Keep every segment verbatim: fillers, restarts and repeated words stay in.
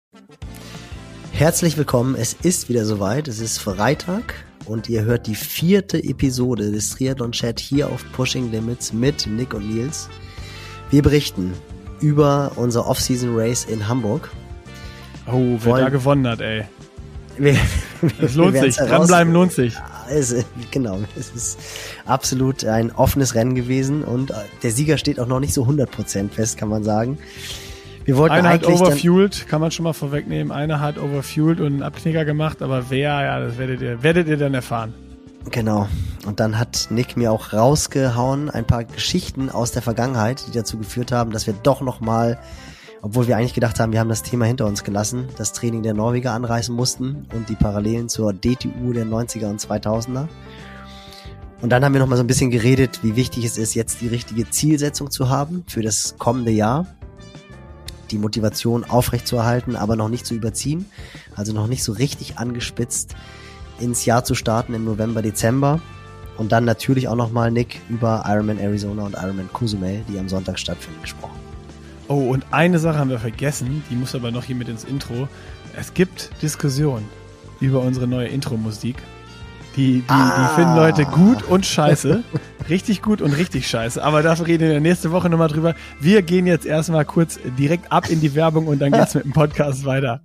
Herzlich willkommen, es ist wieder soweit, es ist Freitag und ihr hört die vierte Episode des Triathlon Chat hier auf Pushing Limits mit Nick und Nils. Wir berichten über unser Off-Season Race in Hamburg. Oh, wer Wollen, da gewonnen hat, ey. Wir, es lohnt sich, dranbleiben lohnt sich. Es, genau, es ist absolut ein offenes Rennen gewesen und der Sieger steht auch noch nicht so hundert Prozent fest, kann man sagen. Wir wollten Einer hat eigentlich overfueled, kann man schon mal vorwegnehmen. Einer hat overfueled und einen Abknicker gemacht, aber wer, ja, das werdet ihr, werdet ihr dann erfahren. Genau. Und dann hat Nick mir auch rausgehauen ein paar Geschichten aus der Vergangenheit, die dazu geführt haben, dass wir doch nochmal, obwohl wir eigentlich gedacht haben, wir haben das Thema hinter uns gelassen, das Training der Norweger anreißen mussten und die Parallelen zur D T U der neunziger und zweitausender. Und dann haben wir nochmal so ein bisschen geredet, wie wichtig es ist, jetzt die richtige Zielsetzung zu haben für das kommende Jahr. Die Motivation aufrechtzuerhalten, aber noch nicht zu überziehen, also noch nicht so richtig angespitzt ins Jahr zu starten im November, Dezember und dann natürlich auch nochmal, Nick, über Ironman Arizona und Ironman Cozumel, die am Sonntag stattfinden, gesprochen. Oh, und eine Sache haben wir vergessen, die muss aber noch hier mit ins Intro. Es gibt Diskussionen über unsere neue Intro-Musik. Die, die, ah. die finden Leute gut und scheiße. Richtig gut und richtig scheiße. Aber dafür reden wir nächste Woche nochmal drüber. Wir gehen jetzt erstmal kurz direkt ab in die Werbung und dann geht's mit dem Podcast weiter.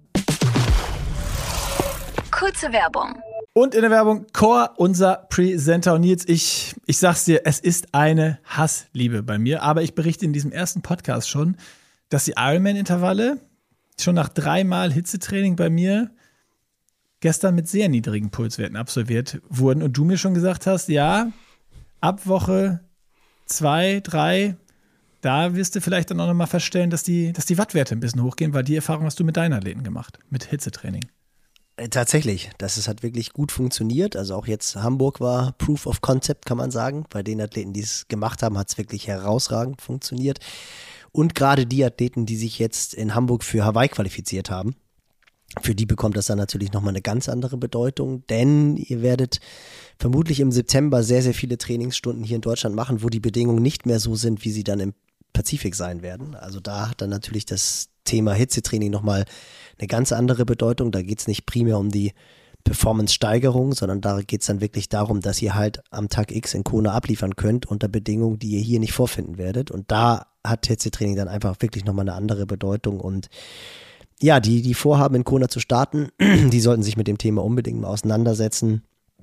Kurze Werbung. Und in der Werbung Core, unser Presenter. Und Nils, ich, ich sag's dir, es ist eine Hassliebe bei mir. Aber ich berichte in diesem ersten Podcast schon, dass die Ironman-Intervalle schon nach dreimal Hitzetraining bei mir gestern mit sehr niedrigen Pulswerten absolviert wurden und du mir schon gesagt hast, ja, ab Woche zwei, drei, da wirst du vielleicht dann auch nochmal feststellen, dass die, dass die Wattwerte ein bisschen hochgehen, weil die Erfahrung hast du mit deinen Athleten gemacht, mit Hitzetraining. Tatsächlich, das ist, hat wirklich gut funktioniert, also auch jetzt Hamburg war Proof of Concept, kann man sagen, bei den Athleten, die es gemacht haben, hat es wirklich herausragend funktioniert und gerade die Athleten, die sich jetzt in Hamburg für Hawaii qualifiziert haben, für die bekommt das dann natürlich nochmal eine ganz andere Bedeutung, denn ihr werdet vermutlich im September sehr, sehr viele Trainingsstunden hier in Deutschland machen, wo die Bedingungen nicht mehr so sind, wie sie dann im Pazifik sein werden. Also da hat dann natürlich das Thema Hitzetraining nochmal eine ganz andere Bedeutung. Da geht es nicht primär um die Performance-Steigerung, sondern da geht es dann wirklich darum, dass ihr halt am Tag X in Kona abliefern könnt unter Bedingungen, die ihr hier nicht vorfinden werdet. Und da hat Hitzetraining dann einfach wirklich nochmal eine andere Bedeutung und ja, die, die vorhaben, in Kona zu starten, die sollten sich mit dem Thema unbedingt mal auseinandersetzen.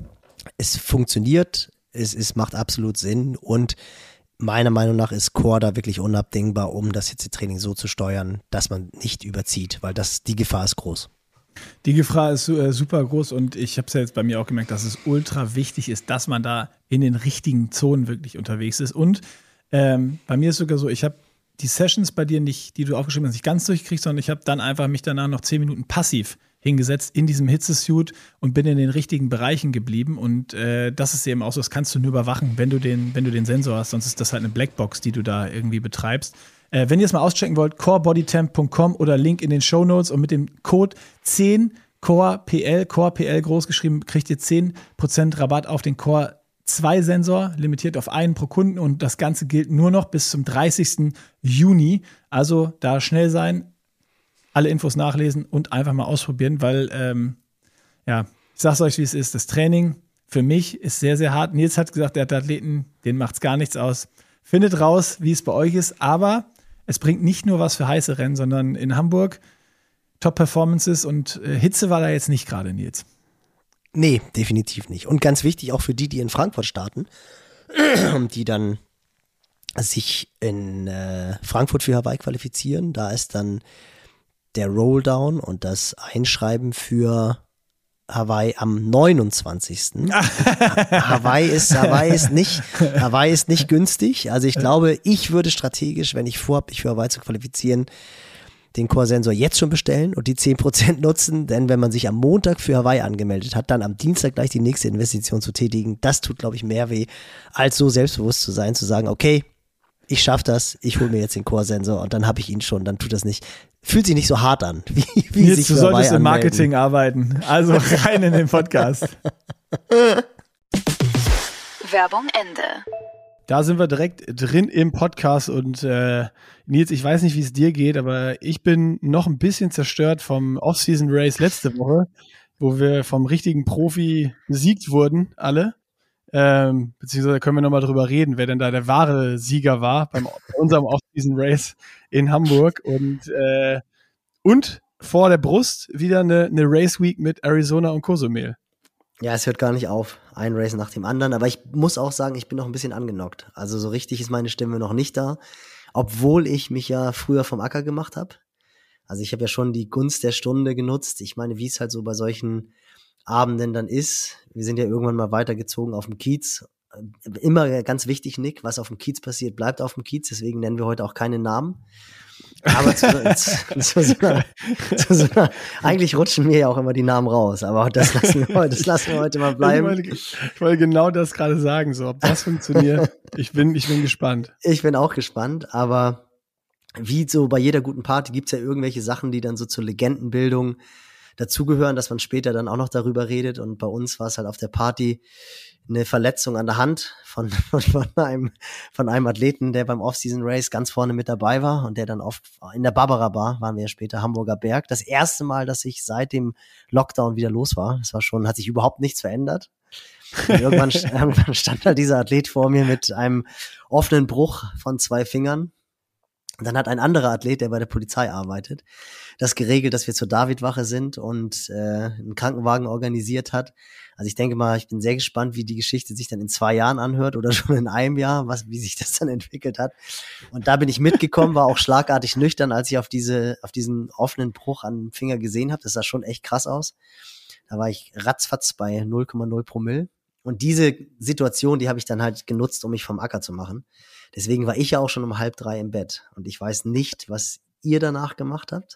Es funktioniert, es, es macht absolut Sinn und meiner Meinung nach ist Core da wirklich unabdingbar, um das Hitzetraining so zu steuern, dass man nicht überzieht, weil das, die Gefahr ist groß. Die Gefahr ist äh, super groß und ich habe es ja jetzt bei mir auch gemerkt, dass es ultra wichtig ist, dass man da in den richtigen Zonen wirklich unterwegs ist und ähm, bei mir ist sogar so, ich habe die Sessions bei dir nicht, die du aufgeschrieben hast, nicht ganz durchkriegst, sondern ich habe dann einfach mich danach noch zehn Minuten passiv hingesetzt in diesem Hitzesuit und bin in den richtigen Bereichen geblieben und äh, das ist eben auch so, das kannst du nur überwachen, wenn du den, wenn du den Sensor hast, sonst ist das halt eine Blackbox, die du da irgendwie betreibst. Äh, wenn ihr es mal auschecken wollt, core body temp punkt com oder Link in den Shownotes und mit dem Code zehn Core P L, Core P L groß geschrieben, kriegt ihr zehn Prozent Rabatt auf den Core zwei Sensor, limitiert auf einen pro Kunden und das Ganze gilt nur noch bis zum dreißigsten Juni. Also da schnell sein, alle Infos nachlesen und einfach mal ausprobieren, weil, ähm, ja, ich sag's euch, wie es ist. Das Training für mich ist sehr, sehr hart. Nils hat gesagt, der hat Athleten, denen macht's gar nichts aus. Findet raus, wie es bei euch ist, aber es bringt nicht nur was für heiße Rennen, sondern in Hamburg Top-Performances und äh, Hitze war da jetzt nicht gerade, Nils. Nee, definitiv nicht. Und ganz wichtig auch für die, die in Frankfurt starten, die dann sich in äh, Frankfurt für Hawaii qualifizieren. Da ist dann der Rolldown und das Einschreiben für Hawaii am neunundzwanzigsten Hawaii ist, Hawaii ist nicht, Hawaii ist nicht günstig. Also ich glaube, ich würde strategisch, wenn ich vorhabe, mich für Hawaii zu qualifizieren, den Core-Sensor jetzt schon bestellen und die zehn Prozent nutzen, denn wenn man sich am Montag für Hawaii angemeldet hat, dann am Dienstag gleich die nächste Investition zu tätigen, das tut, glaube ich, mehr weh, als so selbstbewusst zu sein, zu sagen, okay, ich schaffe das, ich hole mir jetzt den Core-Sensor und dann habe ich ihn schon, dann tut das nicht, fühlt sich nicht so hart an, wie, wie Nils, sich du für solltest Hawaii im Marketing anmelden. arbeiten, also rein in den Podcast. Werbung Ende. Da sind wir direkt drin im Podcast und äh, Nils, ich weiß nicht, wie es dir geht, aber ich bin noch ein bisschen zerstört vom Off-Season-Race letzte Woche, wo wir vom richtigen Profi besiegt wurden, alle. Ähm, beziehungsweise können wir nochmal drüber reden, wer denn da der wahre Sieger war beim bei unserem Off-Season-Race in Hamburg. Und, äh, und vor der Brust wieder eine, eine Race-Week mit Arizona und Cozumel. Ja, es hört gar nicht auf. Ein Race nach dem anderen. Aber ich muss auch sagen, ich bin noch ein bisschen angenockt. Also so richtig ist meine Stimme noch nicht da. Obwohl ich mich ja früher vom Acker gemacht habe. Also ich habe ja schon die Gunst der Stunde genutzt. Ich meine, wie es halt so bei solchen Abenden dann ist. Wir sind ja irgendwann mal weitergezogen auf dem Kiez. Immer ganz wichtig, Nick, was auf dem Kiez passiert, bleibt auf dem Kiez. Deswegen nennen wir heute auch keine Namen. Aber zu, zu, zu, so einer, zu so einer, eigentlich rutschen mir ja auch immer die Namen raus. Aber das lassen wir heute, das lassen wir heute mal bleiben. Ich wollte, ich wollte genau das gerade sagen, so ob das funktioniert. Ich bin, ich bin gespannt. Ich bin auch gespannt, aber wie so bei jeder guten Party gibt's ja irgendwelche Sachen, die dann so zur Legendenbildung dazugehören, dass man später dann auch noch darüber redet. Und bei uns war es halt auf der Party eine Verletzung an der Hand von, von, von einem, von einem Athleten, der beim Off-Season-Race ganz vorne mit dabei war und der dann oft in der Barbara Bar, waren wir ja später, Hamburger Berg. Das erste Mal, dass ich seit dem Lockdown wieder los war. Das war schon, hat sich überhaupt nichts verändert. Und irgendwann, irgendwann stand da dieser Athlet vor mir mit einem offenen Bruch von zwei Fingern. Und dann hat ein anderer Athlet, der bei der Polizei arbeitet, das geregelt, dass wir zur Davidwache sind und äh, einen Krankenwagen organisiert hat. Also ich denke mal, ich bin sehr gespannt, wie die Geschichte sich dann in zwei Jahren anhört oder schon in einem Jahr, was, wie sich das dann entwickelt hat. Und da bin ich mitgekommen, war auch schlagartig nüchtern, als ich auf diese, auf diesen offenen Bruch an dem Finger gesehen habe. Das sah schon echt krass aus. Da war ich ratzfatz bei null Komma null Promille. Und diese Situation, die habe ich dann halt genutzt, um mich vom Acker zu machen. Deswegen war ich ja auch schon um halb drei im Bett. Und ich weiß nicht, was ihr danach gemacht habt.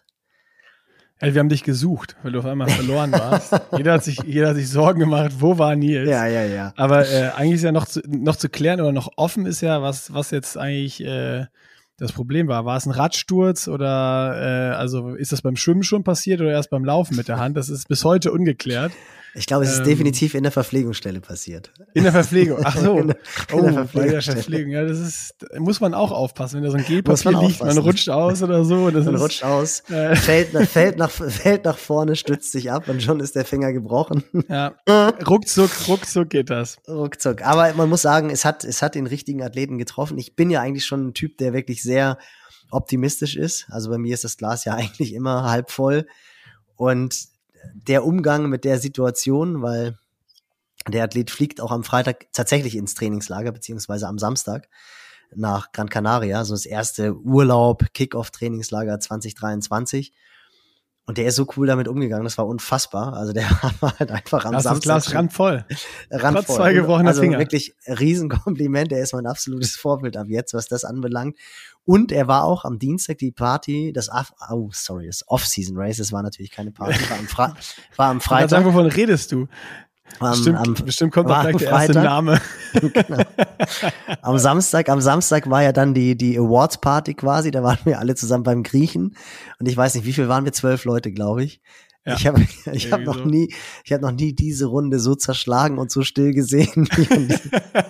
Ja, wir haben dich gesucht, weil du auf einmal verloren warst. jeder, hat sich, jeder hat sich Sorgen gemacht, wo war Nils? Ja, ja, ja. Aber äh, eigentlich ist ja noch zu, noch zu klären oder noch offen ist ja, was, was jetzt eigentlich äh, das Problem war. War es ein Radsturz oder äh, also ist das beim Schwimmen schon passiert oder erst beim Laufen mit der Hand? Das ist bis heute ungeklärt. Ich glaube, es ist ähm, definitiv in der Verpflegungsstelle passiert. In der Verpflegung, ach so. in der, in oh, der bei der Verpflegung. Ja, das ist, muss man auch aufpassen, wenn da so ein Gelpapier liegt, man rutscht aus oder so. Das man ist, rutscht aus, äh, fällt, fällt, nach, fällt nach vorne, stützt sich ab und schon ist der Finger gebrochen. Ja, ruckzuck, ruckzuck geht das. Ruckzuck. Aber man muss sagen, es hat, es hat den richtigen Athleten getroffen. Ich bin ja eigentlich schon ein Typ, der wirklich sehr optimistisch ist. Also bei mir ist das Glas ja eigentlich immer halb voll. Und der Umgang mit der Situation, weil der Athlet fliegt auch am Freitag tatsächlich ins Trainingslager, beziehungsweise am Samstag nach Gran Canaria, so das erste Urlaub-Kick-Off-Trainingslager zwanzig dreiundzwanzig. Und der ist so cool damit umgegangen, das war unfassbar. Also der war halt einfach am das Samstag. Das Glas randvoll. Randvoll. Trotz zwei gebrochener also Finger. Wirklich Riesenkompliment, er ist mein absolutes Vorbild ab jetzt, was das anbelangt. Und er war auch am Dienstag die Party, das Af- oh, sorry, das Off-Season-Race, das war natürlich keine Party, war am, Fra- war am Freitag. Sagen, wovon redest du? Am, bestimmt, am, bestimmt kommt auch gleich der erste Freitag. Name. Genau. Am Samstag, am Samstag war ja dann die, die Awards-Party quasi, da waren wir alle zusammen beim Griechen und ich weiß nicht, wie viel waren wir? Zwölf Leute, glaube ich. Ja, ich habe ich hab noch so. nie, ich habe noch nie diese Runde so zerschlagen und so still gesehen wie an, diesem,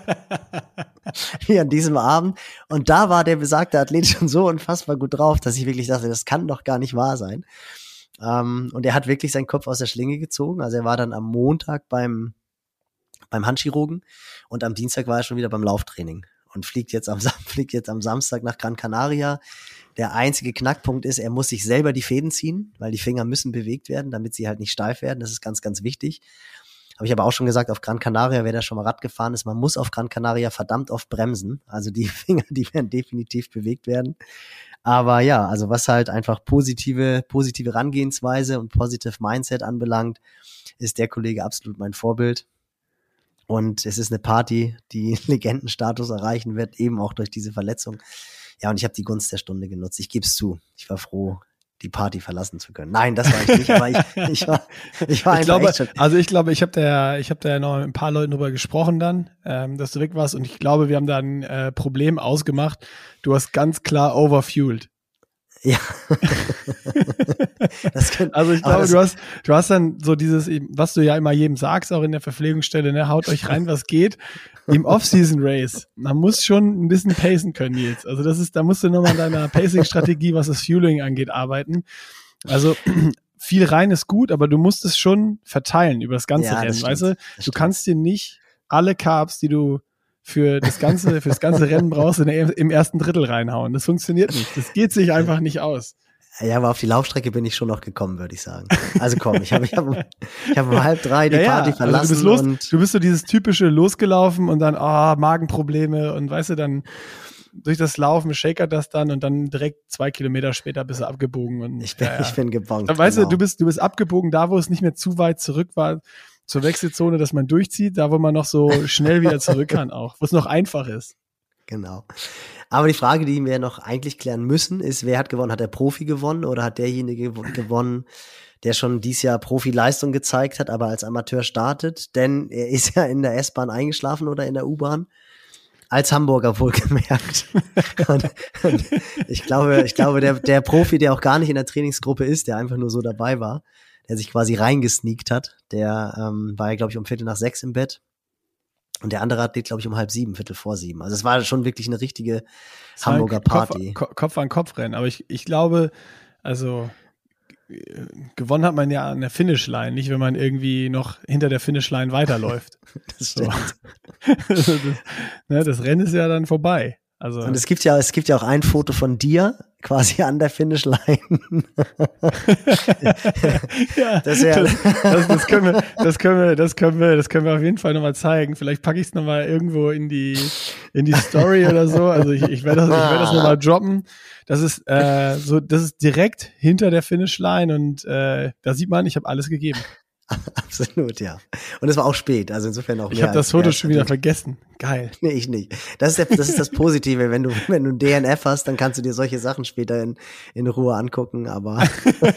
wie an diesem Abend. Und da war der besagte Athlet schon so unfassbar gut drauf, dass ich wirklich dachte, das kann doch gar nicht wahr sein. Um, und er hat wirklich seinen Kopf aus der Schlinge gezogen. Also er war dann am Montag beim, beim Handchirurgen und am Dienstag war er schon wieder beim Lauftraining und fliegt jetzt am, fliegt jetzt am Samstag nach Gran Canaria. Der einzige Knackpunkt ist, er muss sich selber die Fäden ziehen, weil die Finger müssen bewegt werden, damit sie halt nicht steif werden. Das ist ganz, ganz wichtig. Habe ich aber auch schon gesagt, auf Gran Canaria, wer da schon mal Rad gefahren ist, man muss auf Gran Canaria verdammt oft bremsen. Also die Finger, die werden definitiv bewegt werden. Aber ja, also was halt einfach positive, positive Herangehensweise und positive Mindset anbelangt, ist der Kollege absolut mein Vorbild. Und es ist eine Party, die Legendenstatus erreichen wird, eben auch durch diese Verletzung. Ja, und ich habe die Gunst der Stunde genutzt. Ich gebe es zu. Ich war froh, die Party verlassen zu können. Nein, das war ich nicht, aber ich, ich war, ich war ich einfach glaube, echt schon. Also ich glaube, ich habe da, ich habe da ja noch mit ein paar Leuten drüber gesprochen dann, ähm, dass du weg warst und ich glaube, wir haben da ein äh, Problem ausgemacht. Du hast ganz klar overfueled. Ja. Das kann, also ich glaube, du hast, du hast dann so dieses, was du ja immer jedem sagst, auch in der Verpflegungsstelle, ne, haut euch rein, was geht. Im Off-Season-Race, man muss schon ein bisschen pacen können, Nils. Also das ist, da musst du nochmal an deiner Pacing-Strategie, was das Fueling angeht, arbeiten. Also viel rein ist gut, aber du musst es schon verteilen über das ganze ja, Rennen, das weißt du? Du stimmt. kannst dir nicht alle Carbs, die du für das ganze, für das ganze Rennen brauchst, in der, im ersten Drittel reinhauen. Das funktioniert nicht. Das geht sich einfach nicht aus. Ja, aber auf die Laufstrecke bin ich schon noch gekommen, würde ich sagen. Also komm, ich habe ich hab, ich hab um halb drei die ja, Party ja. verlassen. Also du, bist los, und du bist so dieses typische losgelaufen und dann, ah, oh, Magenprobleme und weißt du, dann durch das Laufen shakert das dann und dann direkt zwei Kilometer später bist du abgebogen. Und, ich bin, ja, ja. ich bin gebongt. Dann, weißt genau. du, du bist, du bist abgebogen da, wo es nicht mehr zu weit zurück war zur Wechselzone, dass man durchzieht, da wo man noch so schnell wieder zurück kann auch, wo es noch einfach ist. Genau. Aber die Frage, die wir noch eigentlich klären müssen, ist, wer hat gewonnen? Hat der Profi gewonnen oder hat derjenige gewonnen, der schon dieses Jahr Profileistung gezeigt hat, aber als Amateur startet? Denn er ist ja in der S-Bahn eingeschlafen oder in der U-Bahn. Als Hamburger wohlgemerkt. und, und ich glaube, ich glaube, der, der Profi, der auch gar nicht in der Trainingsgruppe ist, der einfach nur so dabei war, der sich quasi reingesneakt hat, der ähm, war ja, glaube ich, um Viertel nach sechs im Bett. Und der andere Athlet, glaube ich, um halb sieben, Viertel vor sieben. Also es war schon wirklich eine richtige Hamburger Party. Kopf, Kopf an Kopf rennen. Aber ich, ich glaube, also gewonnen hat man ja an der Finishline, nicht wenn man irgendwie noch hinter der Finishline weiterläuft. Das stimmt. So. das, ne, das Rennen ist ja dann vorbei. Also und es gibt ja, es gibt ja auch ein Foto von dir, quasi an der Finishline. ja, das, ja das, das, das, können wir, das können wir, das können wir, das können wir auf jeden Fall nochmal zeigen. Vielleicht packe ich es nochmal irgendwo in die, in die Story oder so. Also ich, ich werde das, ich werde das nochmal droppen. Das ist, äh, so, das ist direkt hinter der Finishline und, äh, da sieht man, ich habe alles gegeben. Absolut, ja. Und es war auch spät, also insofern auch mehr. Ich habe das Foto schon wieder vergessen. Geil. Nee, ich nicht. Das ist, der, das ist das Positive. Wenn du, wenn du ein D N F hast, dann kannst du dir solche Sachen später in, in Ruhe angucken, aber.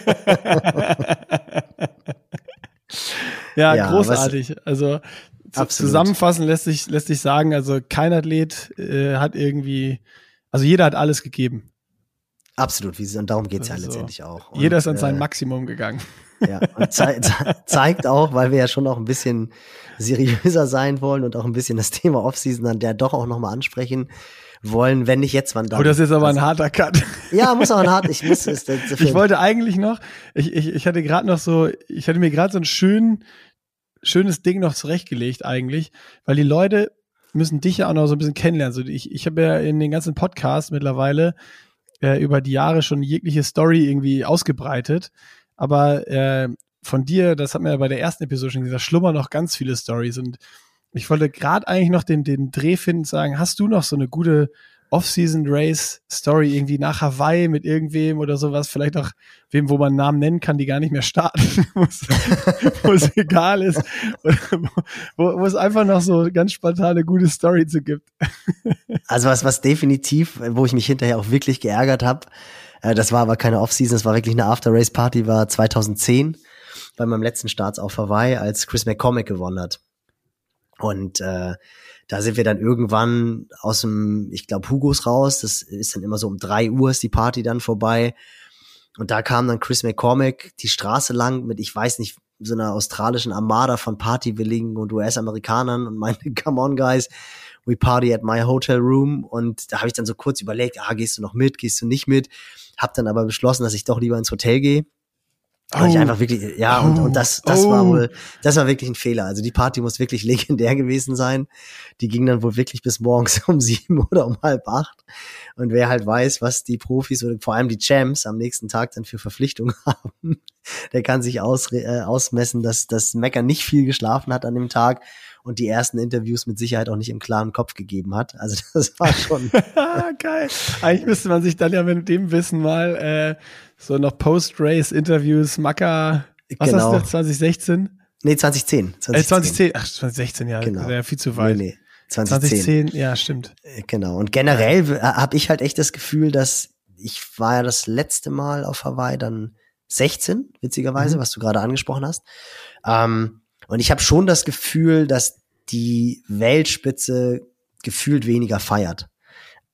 ja, ja, großartig. Was, also absolut. Zusammenfassend lässt sich, lässt sich sagen, also kein Athlet äh, hat irgendwie, also jeder hat alles gegeben. Absolut, und darum geht's also ja letztendlich auch. Und, jeder ist an sein äh, Maximum gegangen. Ja, und ze ze zeigt auch, weil wir ja schon auch ein bisschen seriöser sein wollen und auch ein bisschen das Thema Offseason dann ja doch auch nochmal ansprechen wollen, wenn nicht jetzt, wann dann. Oh, das ist aber also, ein harter Cut. Ja, muss auch ein hart, ich muss es. Ich wollte eigentlich noch, ich, ich, ich hatte gerade noch so, ich hatte mir gerade so ein schön, schönes Ding noch zurechtgelegt eigentlich, weil die Leute müssen dich ja auch noch so ein bisschen kennenlernen. So, ich, ich habe ja in den ganzen Podcasts mittlerweile äh, über die Jahre schon jegliche Story irgendwie ausgebreitet. Aber äh, von dir, das hat man ja bei der ersten Episode schon gesagt, da schlummern noch ganz viele Stories. Und ich wollte gerade eigentlich noch den, den Dreh finden, sagen, hast du noch so eine gute Off-Season-Race-Story irgendwie nach Hawaii mit irgendwem oder sowas? Vielleicht auch wem, wo man Namen nennen kann, die gar nicht mehr starten, wo es egal ist. Wo, wo es einfach noch so ganz spontan eine gute Story zu gibt. Also was, was definitiv, wo ich mich hinterher auch wirklich geärgert habe, das war aber keine Off-Season, das war wirklich eine After-Race-Party, war zweitausendzehn bei meinem letzten Start auf Hawaii, als Chris McCormick gewonnen hat. Und äh, da sind wir dann irgendwann aus dem, ich glaube, Hugos raus. Das ist dann immer so um drei Uhr ist die Party dann vorbei. Und da kam dann Chris McCormick die Straße lang mit, ich weiß nicht, so einer australischen Armada von Partywilligen und U S-Amerikanern und meinte, come on, guys, we party at my hotel room. Und da habe ich dann so kurz überlegt, ah, gehst du noch mit, gehst du nicht mit? Hab dann aber beschlossen, dass ich doch lieber ins Hotel gehe. Oh. Weil ich einfach wirklich, ja, und, und das, das oh. war wohl, das war wirklich ein Fehler. Also die Party muss wirklich legendär gewesen sein. Die ging dann wohl wirklich bis morgens um sieben oder um halb acht. Und wer halt weiß, was die Profis oder vor allem die Champs am nächsten Tag dann für Verpflichtungen haben, der kann sich aus, äh, ausmessen, dass das Mecker nicht viel geschlafen hat an dem Tag und die ersten Interviews mit Sicherheit auch nicht im klaren Kopf gegeben hat. Also das war schon geil. Eigentlich müsste man sich dann ja mit dem Wissen mal äh, so noch Post-Race-Interviews, Macker, was genau. hast du, zwanzig sechzehn? Nee, zwanzig zehn. zwanzig zehn. Äh, zwanzig zehn, ach, zwanzig sechzehn, ja, genau. ja viel zu weit. Nee, nee. zwanzig zehn. zwanzig zehn, ja, stimmt. Genau. Und generell habe ich halt echt das Gefühl, dass ich war ja das letzte Mal auf Hawaii dann sechzehn, witzigerweise, mhm. was du gerade angesprochen hast. Ähm, und ich habe schon das Gefühl, dass die Weltspitze gefühlt weniger feiert.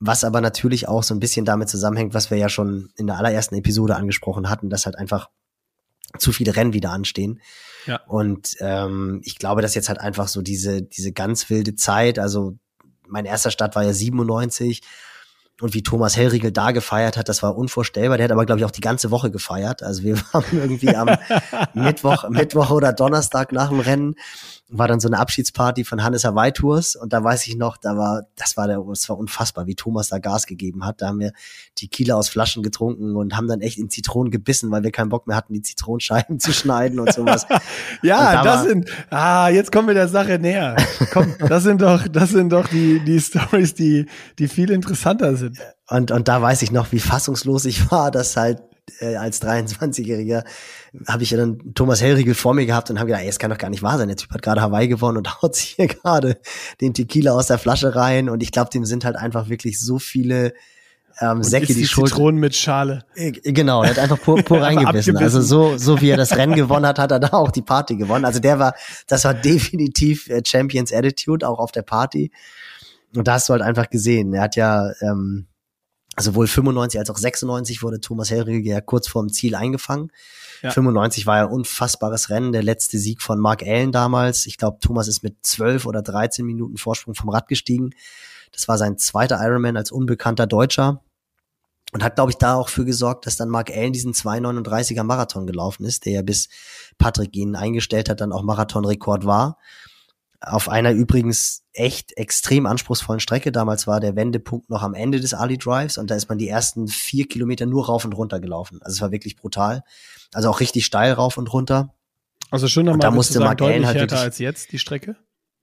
was aber natürlich auch so ein bisschen damit zusammenhängt, was wir ja schon in der allerersten Episode angesprochen hatten, dass halt einfach zu viele Rennen wieder anstehen. Ja. Und ähm, ich glaube, dass jetzt halt einfach so diese diese ganz wilde Zeit, also mein erster Start war ja siebenundneunzig und wie Thomas Hellriegel da gefeiert hat, das war unvorstellbar. Der hat aber, glaube ich, auch die ganze Woche gefeiert. Also wir waren irgendwie am Mittwoch, Mittwoch oder Donnerstag nach dem Rennen, war dann so eine Abschiedsparty von Hannes Hawaii Tours und da weiß ich noch, da war, das war der, das war unfassbar, wie Thomas da Gas gegeben hat. Da haben wir Tequila aus Flaschen getrunken und haben dann echt in Zitronen gebissen, weil wir keinen Bock mehr hatten, die Zitronenscheiben zu schneiden und sowas. Ja, da das war, sind, ah, jetzt kommen wir der Sache näher. Komm, das sind doch, das sind doch die, die Stories, die, die viel interessanter sind. Und, und da weiß ich noch, wie fassungslos ich war, dass halt äh, als dreiundzwanzigjähriger habe ich ja dann Thomas Hellriegel vor mir gehabt und habe gedacht, ey, das kann doch gar nicht wahr sein. Der Typ hat gerade Hawaii gewonnen und haut sich hier gerade den Tequila aus der Flasche rein. Und ich glaube, dem sind halt einfach wirklich so viele ähm, Säcke, die, die Schuld. Zitronen mit Schale. Äh, genau, er hat einfach pur, pur reingebissen. Also so, so wie er das Rennen gewonnen hat, hat er da auch die Party gewonnen. Also der war, das war definitiv äh, Champions Attitude, auch auf der Party. Und da hast du halt einfach gesehen. Er hat ja ähm, sowohl fünfundneunzig als auch sechsundneunzig wurde Thomas Hellriegel ja kurz vorm Ziel eingefangen. Ja. fünfundneunzig war ja ein unfassbares Rennen, der letzte Sieg von Mark Allen damals. Ich glaube, Thomas ist mit zwölf oder dreizehn Minuten Vorsprung vom Rad gestiegen. Das war sein zweiter Ironman als unbekannter Deutscher und hat, glaube ich, da auch für gesorgt, dass dann Mark Allen diesen zwei neununddreißiger Marathon gelaufen ist, der ja bis Patrick ihn eingestellt hat, dann auch Marathonrekord war. Auf einer übrigens echt extrem anspruchsvollen Strecke. Damals war der Wendepunkt noch am Ende des Ali Drives und da ist man die ersten vier Kilometer nur rauf und runter gelaufen. Also es war wirklich brutal. Also auch richtig steil rauf und runter. Also schon nochmal, da musste sagen, Mark deutlich Allen halt härter wirklich, als jetzt die Strecke?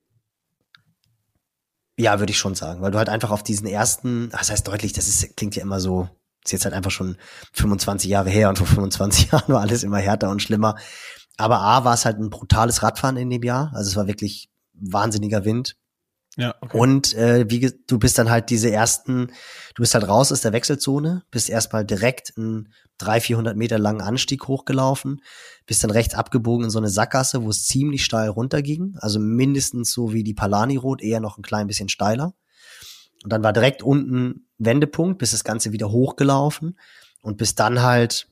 Ja, würde ich schon sagen, weil du halt einfach auf diesen ersten, das heißt deutlich, das ist, klingt ja immer so, ist jetzt halt einfach schon fünfundzwanzig Jahre her und vor fünfundzwanzig Jahren war alles immer härter und schlimmer. Aber A, war es halt ein brutales Radfahren in dem Jahr. Also es war wirklich wahnsinniger Wind. Ja, okay. Und äh, wie du bist dann halt diese ersten, du bist halt raus aus der Wechselzone, bist erstmal direkt einen dreihundert, vierhundert Meter langen Anstieg hochgelaufen, bist dann rechts abgebogen in so eine Sackgasse, wo es ziemlich steil runterging, also mindestens so wie die Palani Road, eher noch ein klein bisschen steiler. Und dann war direkt unten Wendepunkt, bist das Ganze wieder hochgelaufen und bist dann halt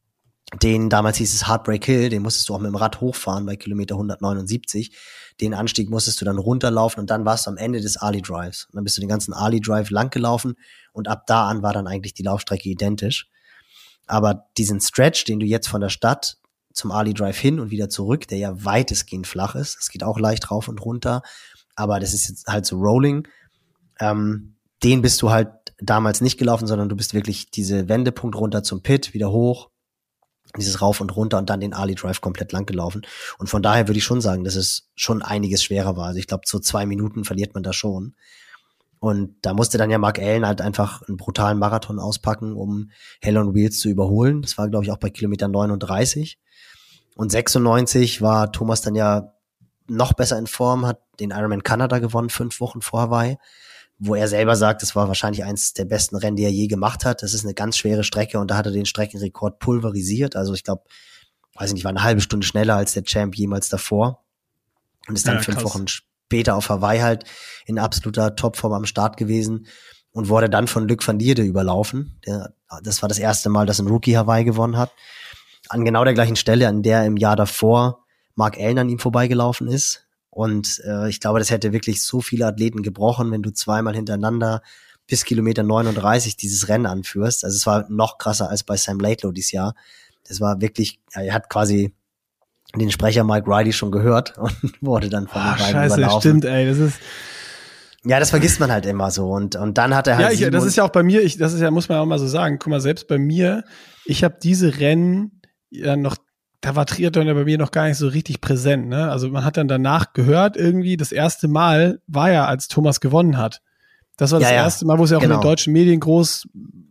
den, damals hieß es Heartbreak Hill, den musstest du auch mit dem Rad hochfahren bei Kilometer hundertneunundsiebzig. Den Anstieg musstest du dann runterlaufen und dann warst du am Ende des Ali Drives. Und dann bist du den ganzen Ali Drive lang gelaufen und ab da an war dann eigentlich die Laufstrecke identisch. Aber diesen Stretch, den du jetzt von der Stadt zum Ali Drive hin und wieder zurück, der ja weitestgehend flach ist, es geht auch leicht rauf und runter, aber das ist jetzt halt so Rolling, ähm, den bist du halt damals nicht gelaufen, sondern du bist wirklich diese Wendepunkt runter zum Pit, wieder hoch, dieses Rauf und Runter und dann den Ali Drive komplett lang gelaufen. Und von daher würde ich schon sagen, dass es schon einiges schwerer war. Also ich glaube, so zwei Minuten verliert man da schon. Und da musste dann ja Mark Allen halt einfach einen brutalen Marathon auspacken, um Hell on Wheels zu überholen. Das war, glaube ich, auch bei Kilometer neununddreißig. Und sechsundneunzig war Thomas dann ja noch besser in Form, hat den Ironman Kanada gewonnen, fünf Wochen vor Hawaii, wo er selber sagt, das war wahrscheinlich eins der besten Rennen, die er je gemacht hat. Das ist eine ganz schwere Strecke und da hat er den Streckenrekord pulverisiert. Also ich glaube, weiß ich nicht, war eine halbe Stunde schneller als der Champ jemals davor und ist dann ja, fünf krass. Wochen später auf Hawaii halt in absoluter Topform am Start gewesen und wurde dann von Luc van Lierde überlaufen. Der, das war das erste Mal, dass ein Rookie Hawaii gewonnen hat. An genau der gleichen Stelle, an der im Jahr davor Mark Allen an ihm vorbeigelaufen ist. Und äh, ich glaube, das hätte wirklich so viele Athleten gebrochen, wenn du zweimal hintereinander bis Kilometer neununddreißig dieses Rennen anführst. Also es war noch krasser als bei Sam Laidlow dieses Jahr. Das war wirklich, er hat quasi den Sprecher Mike Riley schon gehört und wurde dann von den beiden Scheiße, überlaufen. Stimmt, ey, das ist ja, das vergisst man halt immer so und und dann hat er halt ja, ich, das ist ja auch bei mir, ich, das ist ja, muss man auch mal so sagen, guck mal, selbst bei mir, ich habe diese Rennen ja noch, da war Triathlon ja bei mir noch gar nicht so richtig präsent, ne? Also man hat dann danach gehört, irgendwie das erste Mal war ja, als Thomas gewonnen hat. Das war das ja, ja. erste Mal, wo es ja auch genau. in den deutschen Medien groß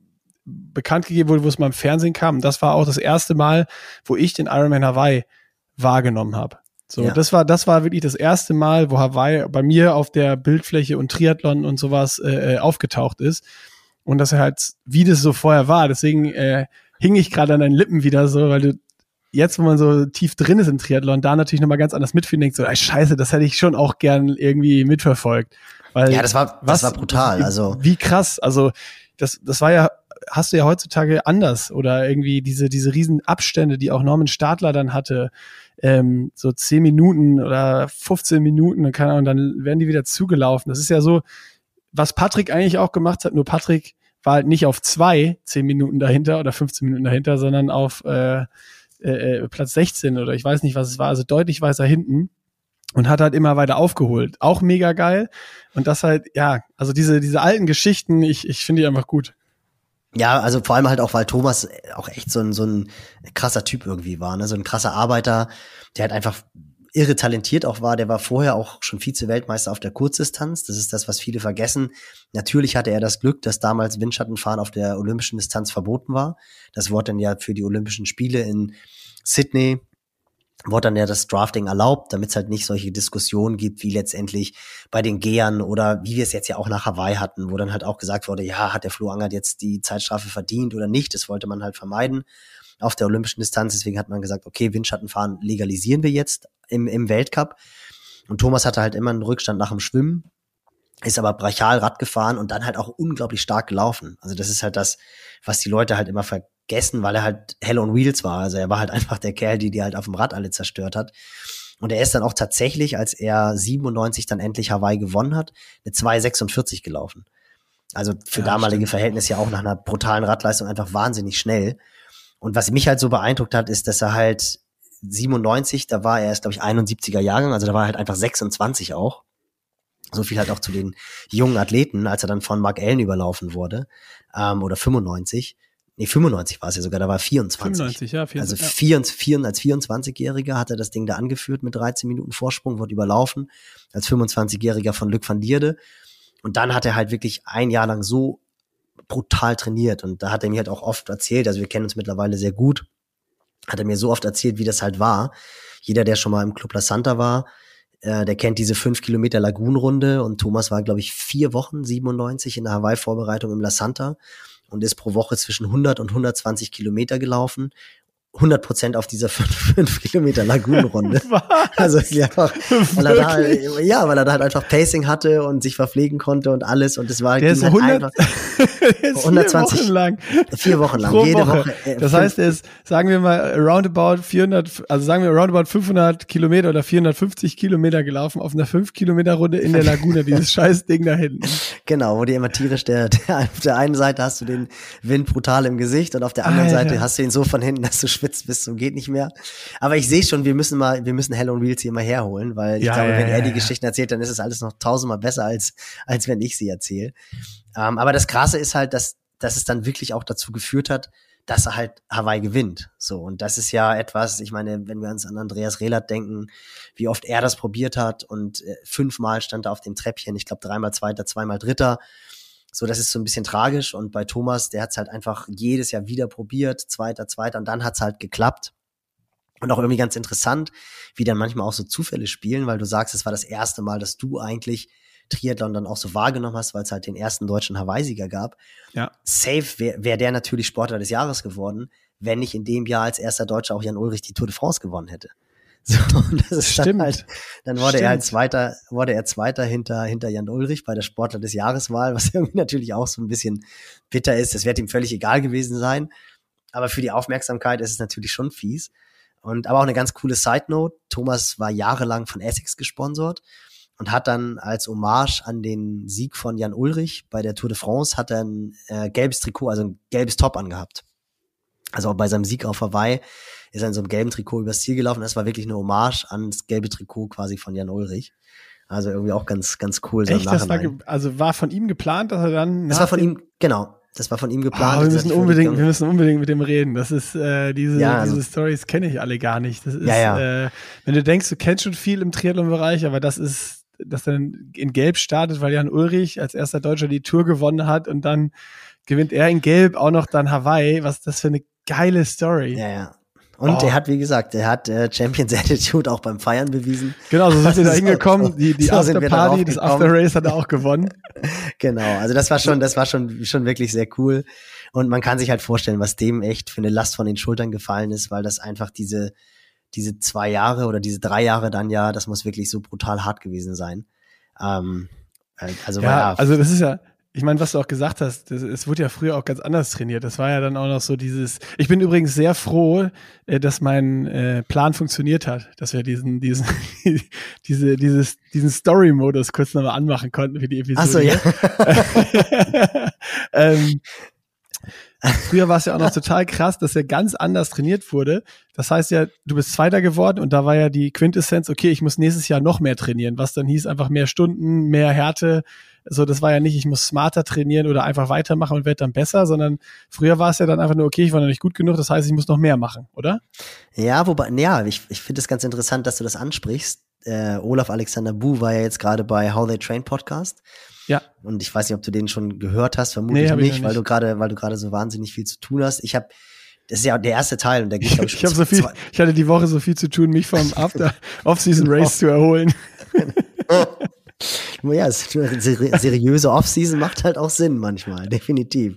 bekannt gegeben wurde, wo es mal im Fernsehen kam. Das war auch das erste Mal, wo ich den Ironman Hawaii wahrgenommen habe. So, ja. das war das war wirklich das erste Mal, wo Hawaii bei mir auf der Bildfläche und Triathlon und sowas äh, aufgetaucht ist. Und dass er halt, wie das so vorher war, deswegen äh, hing ich gerade an deinen Lippen wieder so, weil du jetzt, wo man so tief drin ist im Triathlon, da natürlich nochmal ganz anders mitfühlen, denkt so, ey, scheiße, das hätte ich schon auch gern irgendwie mitverfolgt. Weil ja, das war, was, das war brutal. Also wie krass, also das, das war ja, hast du ja heutzutage anders oder irgendwie diese, diese riesen Abstände, die auch Norman Stadler dann hatte, ähm, so zehn Minuten oder fünfzehn Minuten, und keine Ahnung, dann werden die wieder zugelaufen. Das ist ja so, was Patrick eigentlich auch gemacht hat, nur Patrick war halt nicht auf zwei, zehn Minuten dahinter oder fünfzehn Minuten dahinter, sondern auf äh, äh, Platz sechzehn oder ich weiß nicht, was es war, also deutlich weiter hinten und hat halt immer weiter aufgeholt. Auch mega geil. Und das halt, ja, also diese, diese alten Geschichten, ich, ich finde die einfach gut. Ja, also vor allem halt auch, weil Thomas auch echt so ein, so ein krasser Typ irgendwie war, ne? So ein krasser Arbeiter, der halt einfach irre talentiert auch war. Der war vorher auch schon Vize-Weltmeister auf der Kurzdistanz. Das ist das, was viele vergessen. Natürlich hatte er das Glück, dass damals Windschattenfahren auf der olympischen Distanz verboten war. Das wurde dann ja für die Olympischen Spiele in Sydney wurde dann ja das Drafting erlaubt, damit es halt nicht solche Diskussionen gibt, wie letztendlich bei den Gehern oder wie wir es jetzt ja auch nach Hawaii hatten, wo dann halt auch gesagt wurde, ja, hat der Flo Angert jetzt die Zeitstrafe verdient oder nicht? Das wollte man halt vermeiden auf der olympischen Distanz. Deswegen hat man gesagt, okay, Windschattenfahren legalisieren wir jetzt im, im Weltcup. Und Thomas hatte halt immer einen Rückstand nach dem Schwimmen, ist aber brachial Rad gefahren und dann halt auch unglaublich stark gelaufen. Also das ist halt das, was die Leute halt immer vergessen, weil er halt Hell on Wheels war. Also er war halt einfach der Kerl, die die halt auf dem Rad alle zerstört hat. Und er ist dann auch tatsächlich, als er siebenundneunzig dann endlich Hawaii gewonnen hat, eine zwei sechsundvierzig gelaufen. Also für ja, damalige stimmt. Verhältnisse ja auch nach einer brutalen Radleistung einfach wahnsinnig schnell. Und was mich halt so beeindruckt hat, ist, dass er halt siebenundneunzig, da war er erst, glaube ich, einundsiebziger Jahrgang, also da war er halt einfach sechsundzwanzig auch. So viel halt auch zu den jungen Athleten, als er dann von Mark Allen überlaufen wurde, ähm, oder fünfundneunzig. Nee, fünfundneunzig war es ja sogar, da war er vierundzwanzig. fünfundneunzig, ja. vierundzwanzig, also vier, vier, als vierundzwanzigjähriger hat er das Ding da angeführt mit dreizehn Minuten Vorsprung, wurde überlaufen, als fünfundzwanzigjähriger von Luc van Lierde. Und dann hat er halt wirklich ein Jahr lang so brutal trainiert. Und da hat er mir halt auch oft erzählt, also wir kennen uns mittlerweile sehr gut, hat er mir so oft erzählt, wie das halt war. Jeder, der schon mal im Club La Santa war, äh, der kennt diese fünf Kilometer Lagunenrunde. Und Thomas war, glaube ich, vier Wochen, siebenundneunzig, in der Hawaii-Vorbereitung im La Santa und ist pro Woche zwischen hundert und hundertzwanzig Kilometer gelaufen. hundert Prozent auf dieser fünf Kilometer Lagunenrunde. Also einfach, weil er da, ja, weil er da halt einfach Pacing hatte und sich verpflegen konnte und alles und es war der ist halt hundert, einfach der ist hundertzwanzig vier Wochen lang. Vier Wochen lang, Pro jede Woche. Woche. Äh, das fünf, heißt, er ist, sagen wir mal, roundabout vierhundert, also sagen wir roundabout fünfhundert Kilometer oder vierhundertfünfzig Kilometer gelaufen auf einer fünf Kilometer Runde in der Lagune, dieses scheiß Ding da hinten. Genau, wo dir immer tierisch der, der, auf der einen Seite hast du den Wind brutal im Gesicht und auf der anderen Alter. Seite hast du ihn so von hinten, dass du schwitzt bis zum geht nicht mehr. Aber ich sehe schon, wir müssen mal, wir müssen Hell on Wheels hier mal herholen, weil ich ja, glaube, ja, wenn ja, er die ja. Geschichten erzählt, dann ist es alles noch tausendmal besser als, als wenn ich sie erzähle. Ähm, aber das Krasse ist halt, dass, dass es dann wirklich auch dazu geführt hat, dass er halt Hawaii gewinnt. So. Und das ist ja etwas, ich meine, wenn wir uns an Andreas Rehlert denken, wie oft er das probiert hat und äh, fünfmal stand er auf dem Treppchen, ich glaube dreimal Zweiter, zweimal Dritter. So, das ist so ein bisschen tragisch. Und bei Thomas, der hat es halt einfach jedes Jahr wieder probiert, Zweiter, Zweiter, und dann hat es halt geklappt. Und auch irgendwie ganz interessant, wie dann manchmal auch so Zufälle spielen, weil du sagst, es war das erste Mal, dass du eigentlich Triathlon dann auch so wahrgenommen hast, weil es halt den ersten deutschen Hawaii-Sieger gab. Ja. Safe wäre wär der natürlich Sportler des Jahres geworden, wenn nicht in dem Jahr als erster Deutscher auch Jan Ulrich die Tour de France gewonnen hätte. So, und das ist Stimmt. dann halt, dann wurde Stimmt. er halt Zweiter, wurde er Zweiter hinter, hinter Jan Ulrich bei der Sportler des Jahreswahl, was irgendwie natürlich auch so ein bisschen bitter ist. Das wird ihm völlig egal gewesen sein. Aber für die Aufmerksamkeit ist es natürlich schon fies. Und aber auch eine ganz coole Side-Note, Thomas war jahrelang von Essex gesponsert und hat dann als Hommage an den Sieg von Jan Ulrich bei der Tour de France hat er ein äh, gelbes Trikot, also ein gelbes Top angehabt. Also auch bei seinem Sieg auf Hawaii ist er in so einem gelben Trikot übers Ziel gelaufen. Das war wirklich eine Hommage an das gelbe Trikot quasi von Jan Ulrich. Also irgendwie auch ganz, ganz cool. So Echt? im Das war, Nachhinein. ge- also war von ihm geplant, dass er dann. Das war von ihm, genau. Das war von ihm geplant. Oh, wir, Das müssen hat für unbedingt, die- wir müssen unbedingt mit dem reden. Das ist, äh, diese, Ja, also- diese Stories kenne ich alle gar nicht. Das ist, Ja, ja. Äh, wenn du denkst, du kennst schon viel im Triathlon-Bereich, aber das ist, das dann in Gelb startet, weil Jan Ulrich als erster Deutscher die Tour gewonnen hat und dann gewinnt er in Gelb auch noch dann Hawaii. Was ist das für eine geile Story. Ja, ja. Und Oh. er hat, wie gesagt, er hat äh, Champions Attitude auch beim Feiern bewiesen. Genau, so sind wir da So- hingekommen. so- Die, die so sind wir darauf Afterparty, das gekommen. After Race hat er auch gewonnen. Genau, also das war schon, das war schon, schon wirklich sehr cool. Und man kann sich halt vorstellen, was dem echt für eine Last von den Schultern gefallen ist, weil das einfach diese, diese zwei Jahre oder diese drei Jahre dann ja, das muss wirklich so brutal hart gewesen sein. Ähm, also, ja, ja, also das ist ja, ich meine, was du auch gesagt hast, das, es wurde ja früher auch ganz anders trainiert. Das war ja dann auch noch so dieses, ich bin übrigens sehr froh, äh, dass mein äh, Plan funktioniert hat, dass wir diesen, diesen, diese, dieses, diesen Story-Modus kurz nochmal anmachen konnten für die Episode. Ach so, ja. ähm, früher war es ja auch noch total krass, dass er ganz anders trainiert wurde. Das heißt ja, du bist Zweiter geworden und da war ja die Quintessenz, okay, ich muss nächstes Jahr noch mehr trainieren, was dann hieß einfach mehr Stunden, mehr Härte. So, das war ja nicht, ich muss smarter trainieren oder einfach weitermachen und werde dann besser, sondern früher war es ja dann einfach nur, okay, ich war noch nicht gut genug, das heißt, ich muss noch mehr machen, oder? Ja, wobei, ja, ich, ich finde es ganz interessant, dass du das ansprichst. Äh, Olaf Alexander Buh war ja jetzt gerade bei How They Train Podcast. Ja. Und ich weiß nicht, ob du den schon gehört hast, vermutlich nee, nicht, nicht, weil du gerade, weil du gerade so wahnsinnig viel zu tun hast. Ich habe, das ist ja der erste Teil und der geht, glaube ich, ich habe so viel, ich hatte die Woche so viel zu tun, mich vom After Off-Season Race zu erholen. Ja, seriöse Off-Season macht halt auch Sinn manchmal, definitiv.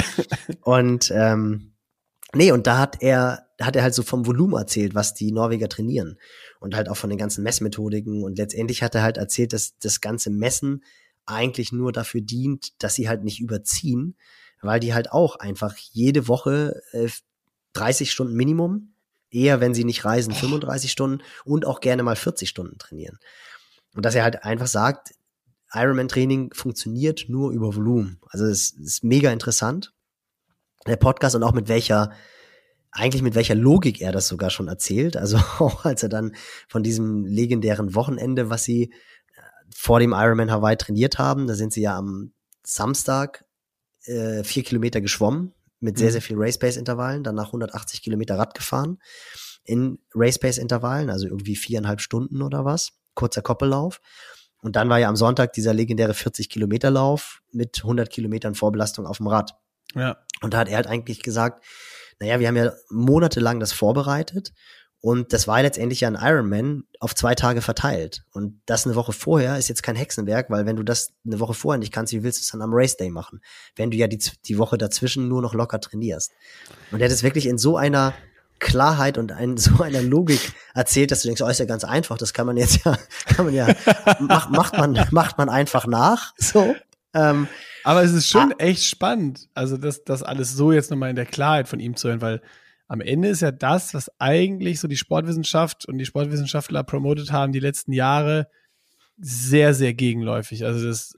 Und ähm, nee, und da hat er, da hat er halt so vom Volumen erzählt, was die Norweger trainieren und halt auch von den ganzen Messmethodiken und letztendlich hat er halt erzählt, dass das ganze Messen eigentlich nur dafür dient, dass sie halt nicht überziehen, weil die halt auch einfach jede Woche äh, dreißig Stunden Minimum, eher wenn sie nicht reisen, fünfunddreißig Stunden und auch gerne mal vierzig Stunden trainieren. Und dass er halt einfach sagt, Ironman-Training funktioniert nur über Volumen. Also es ist mega interessant, der Podcast und auch mit welcher, eigentlich mit welcher Logik er das sogar schon erzählt. Also auch als er dann von diesem legendären Wochenende, was sie vor dem Ironman Hawaii trainiert haben, da sind sie ja am Samstag äh, vier Kilometer geschwommen mit sehr, sehr viel Race-Pace-Intervallen, danach hundertachtzig Kilometer Rad gefahren in Race-Pace-Intervallen, also irgendwie viereinhalb Stunden oder was. Kurzer Koppellauf. Und dann war ja am Sonntag dieser legendäre vierzig Kilometer Lauf mit hundert Kilometern Vorbelastung auf dem Rad. Ja. Und da hat er halt eigentlich gesagt, naja, wir haben ja monatelang das vorbereitet und das war letztendlich ja ein Ironman auf zwei Tage verteilt. Und das eine Woche vorher ist jetzt kein Hexenwerk, weil wenn du das eine Woche vorher nicht kannst, wie willst du es dann am Race Day machen? Wenn du ja die, die Woche dazwischen nur noch locker trainierst. Und er hat es wirklich in so einer Klarheit und in so einer Logik erzählt, dass du denkst, oh, ist ja ganz einfach, das kann man jetzt ja, kann man ja, macht, macht man, macht man einfach nach, so. Ähm, Aber es ist schon ah, echt spannend, also das, das alles so jetzt nochmal in der Klarheit von ihm zu hören, weil am Ende ist ja das, was eigentlich so die Sportwissenschaft und die Sportwissenschaftler promotet haben die letzten Jahre, sehr, sehr gegenläufig. Also das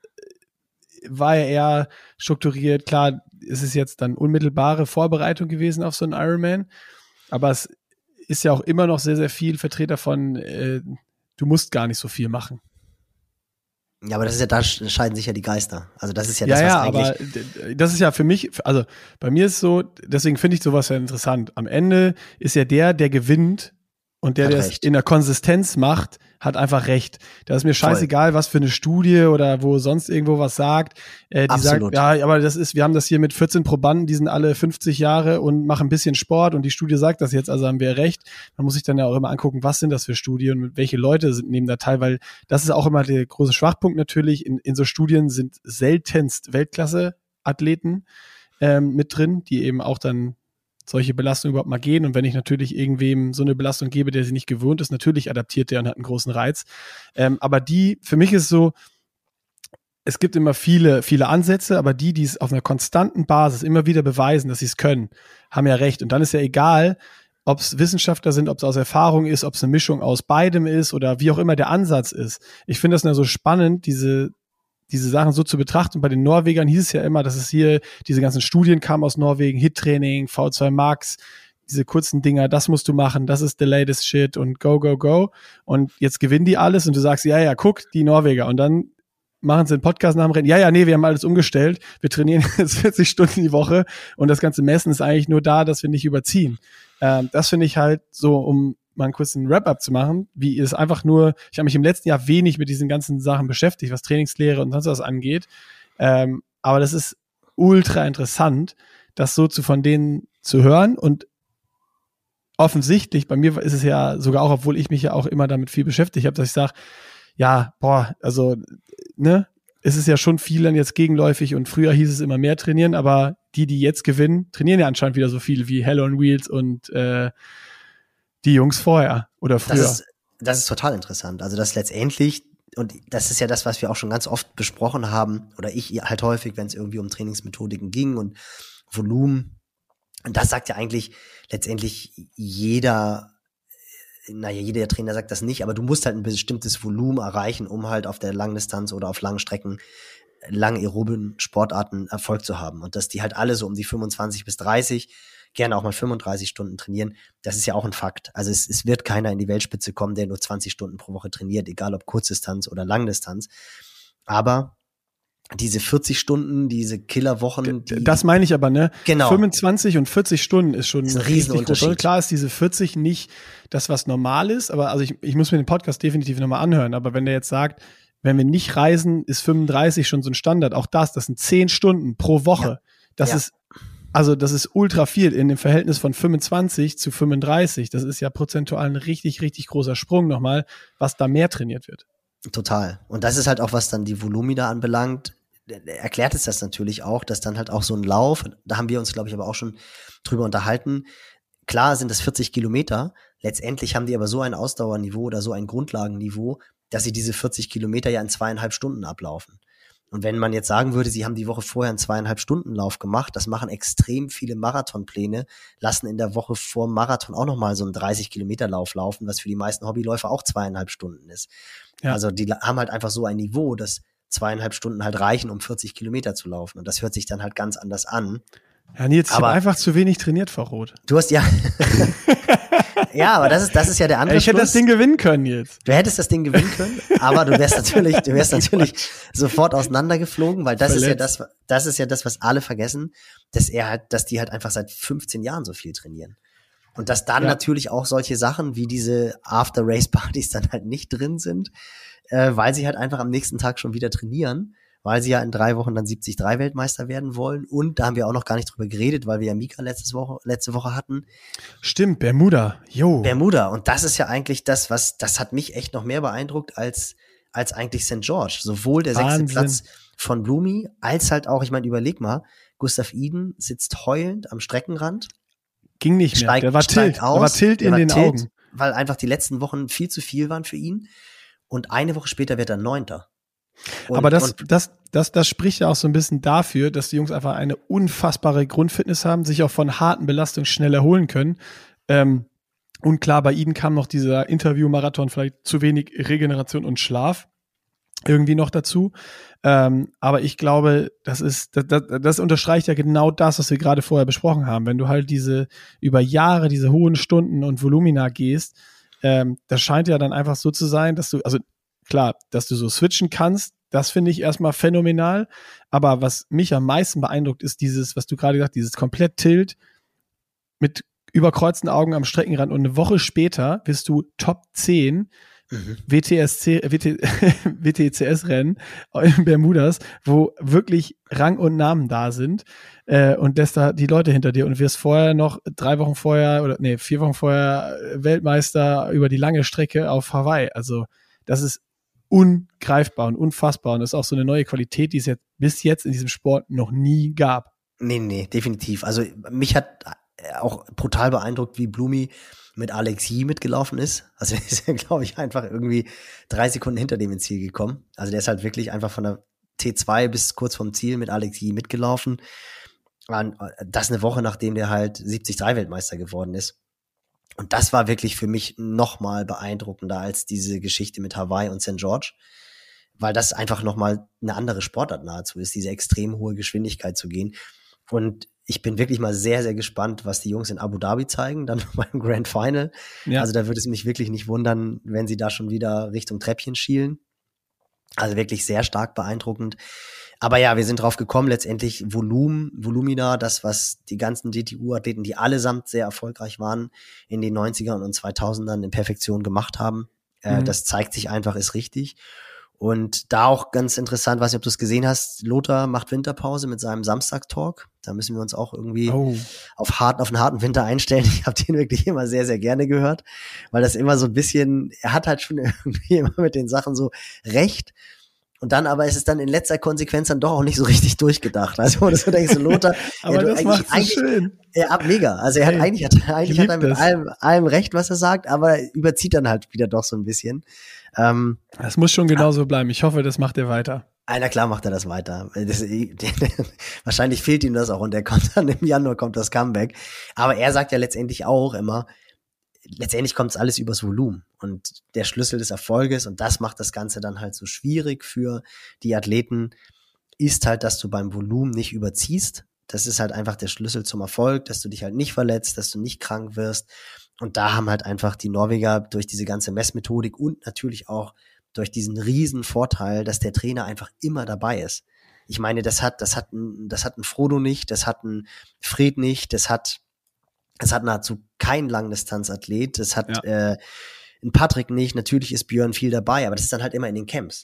war ja eher strukturiert, klar, es ist jetzt dann unmittelbare Vorbereitung gewesen auf so einen Ironman, aber es ist ja auch immer noch sehr, sehr viel Vertreter von, äh, du musst gar nicht so viel machen. Ja, aber das ist ja, da scheiden sich ja die Geister. Also das ist ja ja, das, was ja, eigentlich... aber das ist ja für mich, also bei mir ist es so, deswegen finde ich sowas ja interessant. Am Ende ist ja der, der gewinnt und der, der es in der Konsistenz macht, hat einfach recht. Da ist mir scheißegal, Voll. was für eine Studie oder wo sonst irgendwo was sagt. Äh, die Absolut. sagt, ja, aber das ist, wir haben das hier mit vierzehn Probanden, die sind alle fünfzig Jahre und machen ein bisschen Sport und die Studie sagt das jetzt, also haben wir recht. Man muss sich dann ja auch immer angucken, was sind das für Studien und welche Leute sind nehmen da teil, weil das ist auch immer der große Schwachpunkt natürlich. In, in so Studien sind seltenst Weltklasse-Athleten ähm, mit drin, die eben auch dann solche Belastungen überhaupt mal gehen. Und wenn ich natürlich irgendwem so eine Belastung gebe, der sie nicht gewohnt ist, natürlich adaptiert der und hat einen großen Reiz. Ähm, aber die, für mich ist es so, es gibt immer viele, viele Ansätze, aber die, die es auf einer konstanten Basis immer wieder beweisen, dass sie es können, haben ja recht. Und dann ist ja egal, ob es Wissenschaftler sind, ob es aus Erfahrung ist, ob es eine Mischung aus beidem ist oder wie auch immer der Ansatz ist. Ich finde das ja so spannend, diese diese Sachen so zu betrachten. Bei den Norwegern hieß es ja immer, dass es hier, diese ganzen Studien kamen aus Norwegen, Hit-Training, V zwei Max, diese kurzen Dinger, das musst du machen, das ist the latest shit und go, go, go. Und jetzt gewinnen die alles und du sagst, ja, ja, guck, die Norweger. Und dann machen sie einen Podcast nach dem Rennen. Ja, ja, nee, wir haben alles umgestellt. Wir trainieren jetzt vierzig Stunden die Woche und das ganze Messen ist eigentlich nur da, dass wir nicht überziehen. Ähm, das finde ich halt so, um mal einen kurzen Wrap-up zu machen, wie es einfach nur, ich habe mich im letzten Jahr wenig mit diesen ganzen Sachen beschäftigt, was Trainingslehre und sonst was angeht, ähm, aber das ist ultra interessant, das so zu von denen zu hören und offensichtlich, bei mir ist es ja sogar auch, obwohl ich mich ja auch immer damit viel beschäftigt habe, dass ich sage, ja, boah, also, ne, ist es ja schon vielen jetzt gegenläufig und früher hieß es immer mehr trainieren, aber die, die jetzt gewinnen, trainieren ja anscheinend wieder so viel wie Hell on Wheels und äh, die Jungs vorher oder früher. Das ist, das ist total interessant. Also das letztendlich, und das ist ja das, was wir auch schon ganz oft besprochen haben, oder ich halt häufig, wenn es irgendwie um Trainingsmethodiken ging und Volumen. Und das sagt ja eigentlich letztendlich jeder, naja, jeder Trainer sagt das nicht, aber du musst halt ein bestimmtes Volumen erreichen, um halt auf der Langdistanz oder auf langen Strecken lang aeroben Sportarten Erfolg zu haben. Und dass die halt alle so um die fünfundzwanzig bis dreißig, gerne auch mal fünfunddreißig Stunden trainieren, das ist ja auch ein Fakt. Also es, es wird keiner in die Weltspitze kommen, der nur zwanzig Stunden pro Woche trainiert, egal ob Kurzdistanz oder Langdistanz. Aber diese vierzig Stunden, diese Killerwochen, die, das meine ich aber, ne? Genau. fünfundzwanzig und vierzig Stunden ist schon ist ein richtig Riesenunterschied. groß. Klar ist diese vierzig nicht das, was normal ist, aber also ich, ich muss mir den Podcast definitiv nochmal anhören, aber wenn der jetzt sagt, wenn wir nicht reisen, ist fünfunddreißig schon so ein Standard. Auch das, das sind zehn Stunden pro Woche. Ja. Das ja. ist, also das ist ultra viel in dem Verhältnis von fünfundzwanzig zu fünfunddreißig. Das ist ja prozentual ein richtig, richtig großer Sprung nochmal, was da mehr trainiert wird. Total. Und das ist halt auch, was dann die Volumina anbelangt, erklärt es das natürlich auch, dass dann halt auch so ein Lauf, da haben wir uns, glaube ich, aber auch schon drüber unterhalten, klar sind das vierzig Kilometer, letztendlich haben die aber so ein Ausdauerniveau oder so ein Grundlagenniveau, dass sie diese vierzig Kilometer ja in zweieinhalb Stunden ablaufen. Und wenn man jetzt sagen würde, sie haben die Woche vorher einen zweieinhalb Stunden Lauf gemacht, das machen extrem viele Marathonpläne, lassen in der Woche vor dem Marathon auch nochmal so einen dreißig Kilometer Lauf laufen, was für die meisten Hobbyläufer auch zweieinhalb Stunden ist. Ja. Also die haben halt einfach so ein Niveau, dass zweieinhalb Stunden halt reichen, um vierzig Kilometer zu laufen. Und das hört sich dann halt ganz anders an. Ja, Nils, ich habe einfach zu wenig trainiert vor Rot. Du hast ja. Ja, aber das ist, das ist ja der andere Ich hätte Schluss. das Ding gewinnen können jetzt. Du hättest das Ding gewinnen können, aber du wärst natürlich, du wärst natürlich sofort auseinandergeflogen, weil das Verletzt. ist ja das, das ist ja das, was alle vergessen, dass er halt, dass die halt einfach seit fünfzehn Jahren so viel trainieren. Und dass dann ja. natürlich auch solche Sachen wie diese After-Race-Partys dann halt nicht drin sind, äh, weil sie halt einfach am nächsten Tag schon wieder trainieren, weil sie ja in drei Wochen dann siebzig drei Weltmeister werden wollen. Und da haben wir auch noch gar nicht drüber geredet, weil wir ja Mika letzte Woche, letzte Woche hatten. Stimmt, Bermuda, jo. Bermuda. Und das ist ja eigentlich das, was, das hat mich echt noch mehr beeindruckt als, als eigentlich Sankt George. Sowohl der Wahnsinn. sechste Platz von Blumi, als halt auch, ich meine, überleg mal, Gustav Iden sitzt heulend am Streckenrand. Ging nicht mehr, steigt, der war tilt, aus, der war tilt in war den tilt, Augen. Weil einfach die letzten Wochen viel zu viel waren für ihn. Und eine Woche später wird er Neunter. Und, Aber das, das, das, das spricht ja auch so ein bisschen dafür, dass die Jungs einfach eine unfassbare Grundfitness haben, sich auch von harten Belastungen schnell erholen können. Ähm, und klar, bei ihnen kam noch dieser Interview-Marathon, vielleicht zu wenig Regeneration und Schlaf irgendwie noch dazu. Ähm, aber ich glaube, das ist, das, das, das unterstreicht ja genau das, was wir gerade vorher besprochen haben. Wenn du halt diese, über Jahre diese hohen Stunden und Volumina gehst, ähm, das scheint ja dann einfach so zu sein, dass du, also klar, dass du so switchen kannst, das finde ich erstmal phänomenal. Aber was mich am meisten beeindruckt, ist dieses, was du gerade gesagt hast, dieses komplett Tilt mit überkreuzten Augen am Streckenrand und eine Woche später bist du Top zehn mhm. W T S C, W T, W T C S-Rennen in Bermudas, wo wirklich Rang und Namen da sind äh, und lässt da die Leute hinter dir und wirst vorher noch drei Wochen vorher oder nee, vier Wochen vorher Weltmeister über die lange Strecke auf Hawaii. Also das ist ungreifbar und unfassbar und das ist auch so eine neue Qualität, die es jetzt bis jetzt in diesem Sport noch nie gab. Nee, nee, definitiv. Also mich hat auch brutal beeindruckt, wie Blumi mit Alex Yee mitgelaufen ist. Also er ist ja, glaube ich, einfach irgendwie drei Sekunden hinter dem ins Ziel gekommen. Also der ist halt wirklich einfach von der T zwei bis kurz vom Ziel mit Alex Yee mitgelaufen. Das eine Woche, nachdem der halt siebzig drei Weltmeister geworden ist. Und das war wirklich für mich nochmal beeindruckender als diese Geschichte mit Hawaii und Sankt George, weil das einfach nochmal eine andere Sportart nahezu ist, diese extrem hohe Geschwindigkeit zu gehen. Und ich bin wirklich mal sehr, sehr gespannt, was die Jungs in Abu Dhabi zeigen, dann beim Grand Final. Ja. Also da würde es mich wirklich nicht wundern, wenn sie da schon wieder Richtung Treppchen schielen. Also wirklich sehr stark beeindruckend. Aber ja, wir sind drauf gekommen, letztendlich Volumen, Volumina, das, was die ganzen D T U-Athleten, die allesamt sehr erfolgreich waren, in den neunzigern und zweitausendern in Perfektion gemacht haben. Mhm. Äh, das zeigt sich einfach, ist richtig. Und da auch ganz interessant, weiß nicht, ob du es gesehen hast, Lothar macht Winterpause mit seinem Samstag-Talk. Da müssen wir uns auch irgendwie oh. auf, harten, auf einen harten Winter einstellen. Ich habe den wirklich immer sehr, sehr gerne gehört, weil das immer so ein bisschen, er hat halt schon irgendwie immer mit den Sachen so recht. Und dann aber ist es dann in letzter Konsequenz dann doch auch nicht so richtig durchgedacht. Also, wo du so denkst, so Lothar, aber ja, das macht so schön. Ja, mega. Also er hat hey, eigentlich, hat, eigentlich hat er mit allem, allem recht, was er sagt, aber überzieht dann halt wieder doch so ein bisschen. Ähm, das muss schon genauso bleiben. Ich hoffe, das macht er weiter. Na klar macht er das weiter. Das, wahrscheinlich fehlt ihm das auch und er kommt dann im Januar kommt das Comeback. Aber er sagt ja letztendlich auch immer, letztendlich kommt es alles übers Volumen und der Schlüssel des Erfolges, und das macht das Ganze dann halt so schwierig für die Athleten, ist halt, dass du beim Volumen nicht überziehst. Das ist halt einfach der Schlüssel zum Erfolg, dass du dich halt nicht verletzt, dass du nicht krank wirst. Und da haben halt einfach die Norweger durch diese ganze Messmethodik und natürlich auch durch diesen riesen Vorteil, dass der Trainer einfach immer dabei ist. Ich meine, das hat, das hat ein, das hat ein Frodo nicht, das hat ein Fred nicht, das hat Es hat nahezu kein Langdistanzathlet, das hat ja. äh, ein Patrick nicht, natürlich ist Björn viel dabei, aber das ist dann halt immer in den Camps.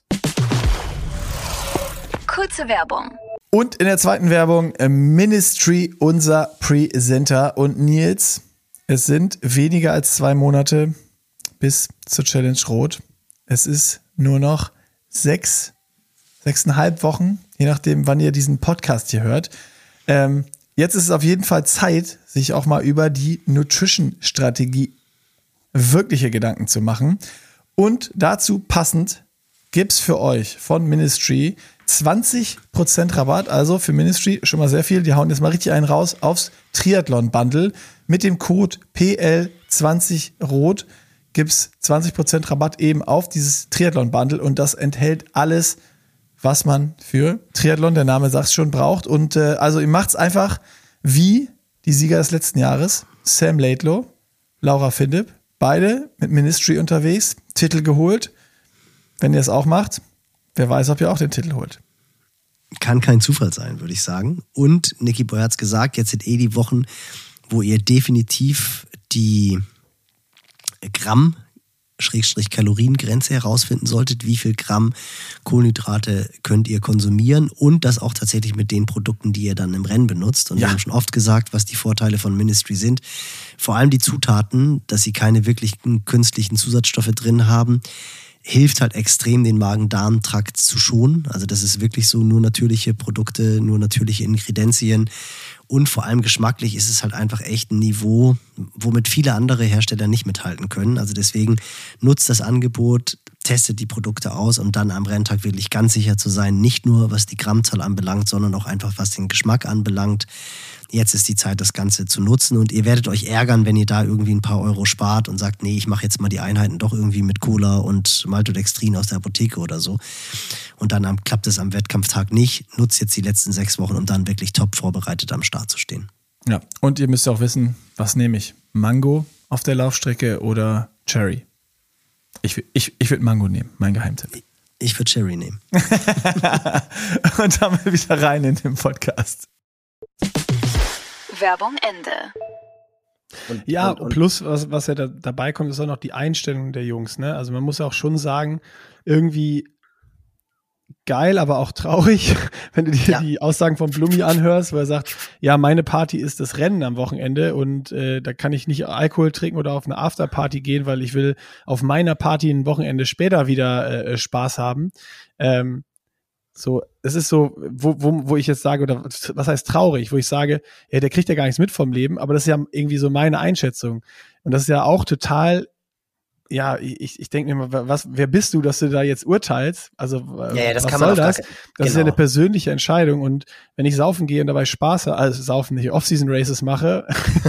Kurze Werbung. Und in der zweiten Werbung äh, Ministry, unser Presenter. Und Nils, es sind weniger als zwei Monate bis zur Challenge Rot. Es ist nur noch sechs, sechseinhalb Wochen, je nachdem, wann ihr diesen Podcast hier hört. Ähm, Jetzt ist es auf jeden Fall Zeit, sich auch mal über die Nutrition-Strategie wirkliche Gedanken zu machen. Und dazu passend gibt's für euch von Ministry zwanzig Prozent Rabatt. Also für Ministry schon mal sehr viel. Die hauen jetzt mal richtig einen raus aufs Triathlon-Bundle. Mit dem Code P L zwanzig Rot gibt's zwanzig Prozent Rabatt eben auf dieses Triathlon-Bundle. Und das enthält alles, was man für Triathlon, der Name sagt es schon, braucht. Und äh, also ihr macht's einfach wie die Sieger des letzten Jahres, Sam Laidlow, Laura Findip, beide mit Ministry unterwegs, Titel geholt. Wenn ihr es auch macht, wer weiß, ob ihr auch den Titel holt. Kann kein Zufall sein, würde ich sagen. Und Niki Boy hat's gesagt, jetzt sind eh die Wochen, wo ihr definitiv die Gramm Schrägstrich Kaloriengrenze herausfinden solltet, wie viel Gramm Kohlenhydrate könnt ihr konsumieren und das auch tatsächlich mit den Produkten, die ihr dann im Rennen benutzt. Und ja. wir haben schon oft gesagt, was die Vorteile von Ministry sind. Vor allem die Zutaten, dass sie keine wirklichen künstlichen Zusatzstoffe drin haben, hilft halt extrem, den Magen-Darm-Trakt zu schonen. Also das ist wirklich so, nur natürliche Produkte, nur natürliche Ingredienzien. Und vor allem geschmacklich ist es halt einfach echt ein Niveau, womit viele andere Hersteller nicht mithalten können. Also deswegen nutzt das Angebot, testet die Produkte aus, um dann am Renntag wirklich ganz sicher zu sein, nicht nur was die Grammzahl anbelangt, sondern auch einfach was den Geschmack anbelangt. Jetzt ist die Zeit, das Ganze zu nutzen und ihr werdet euch ärgern, wenn ihr da irgendwie ein paar Euro spart und sagt, nee, ich mache jetzt mal die Einheiten doch irgendwie mit Cola und Maltodextrin aus der Apotheke oder so. Und dann am, klappt es am Wettkampftag nicht. Nutzt jetzt die letzten sechs Wochen, um dann wirklich top vorbereitet am Start zu stehen. Ja, und ihr müsst auch wissen, was nehme ich? Mango auf der Laufstrecke oder Cherry? Ich, ich, ich würde Mango nehmen, mein Geheimtipp. Ich, ich würde Cherry nehmen. Und damit wieder rein in den Podcast. Werbung Ende. Und, ja, und, und plus, was, was ja da, dabei kommt, ist auch noch die Einstellung der Jungs. Ne? Also man muss auch schon sagen, irgendwie geil, aber auch traurig, wenn du dir ja. die Aussagen von Blumi anhörst, wo er sagt, ja, meine Party ist das Rennen am Wochenende und äh, da kann ich nicht Alkohol trinken oder auf eine Afterparty gehen, weil ich will auf meiner Party ein Wochenende später wieder äh, Spaß haben. Ähm, So, es ist so, wo, wo, wo ich jetzt sage, oder was heißt traurig, wo ich sage, ja, der kriegt ja gar nichts mit vom Leben, aber das ist ja irgendwie so meine Einschätzung. Und das ist ja auch total, ja, ich, ich denke mir mal, was, wer bist du, dass du da jetzt urteilst? Also, ja, ja, das was kann soll man das? Gar, das genau. ist ja eine persönliche Entscheidung. Und wenn ich saufen gehe und dabei Spaß habe, also saufen nicht, Off-Season-Races mache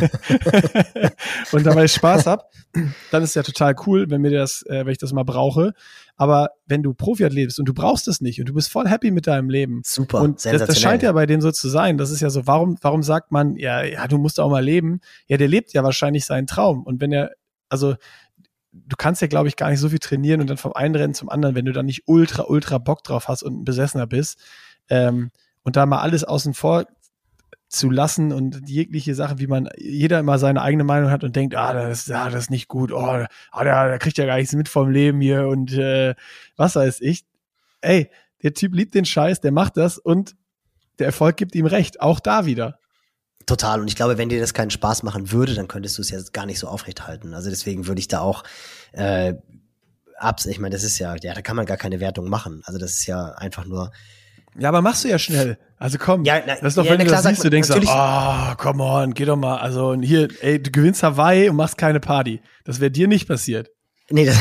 und dabei Spaß habe, dann ist ja total cool, wenn mir das, äh, wenn ich das mal brauche. Aber wenn du Profiathlet bist und du brauchst es nicht und du bist voll happy mit deinem Leben. Super, und das, das scheint ja bei denen so zu sein. Das ist ja so, warum, warum sagt man, ja, ja, du musst auch mal leben? Ja, der lebt ja wahrscheinlich seinen Traum. Und wenn er, also, du kannst ja, glaube ich, gar nicht so viel trainieren und dann vom einen Rennen zum anderen, wenn du dann nicht ultra, ultra Bock drauf hast und ein Besessener bist, ähm, und da mal alles außen vor zu lassen und jegliche Sachen, wie man, jeder immer seine eigene Meinung hat und denkt, ah, das, ja, das ist nicht gut, oh, ah, der, der kriegt ja gar nichts mit vom Leben hier und äh, was weiß ich. Ey, der Typ liebt den Scheiß, der macht das und der Erfolg gibt ihm recht, auch da wieder. Total. Und ich glaube, wenn dir das keinen Spaß machen würde, dann könntest du es ja gar nicht so aufrechthalten. Also deswegen würde ich da auch äh, abs, ich meine, das ist ja, ja, da kann man gar keine Wertung machen. Also das ist ja einfach nur. Ja, aber machst du ja schnell. Also komm, ja, na, das ist doch, ja, wenn na, du klar, das siehst, du denkst, ah, oh, come on, geh doch mal. Also hier, ey, du gewinnst Hawaii und machst keine Party. Das wäre dir nicht passiert. Nee, das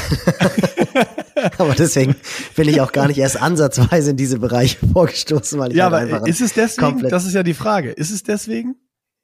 aber deswegen bin ich auch gar nicht erst ansatzweise in diese Bereiche vorgestoßen, weil ich ja, halt aber ist es deswegen, das ist ja die Frage, ist es deswegen?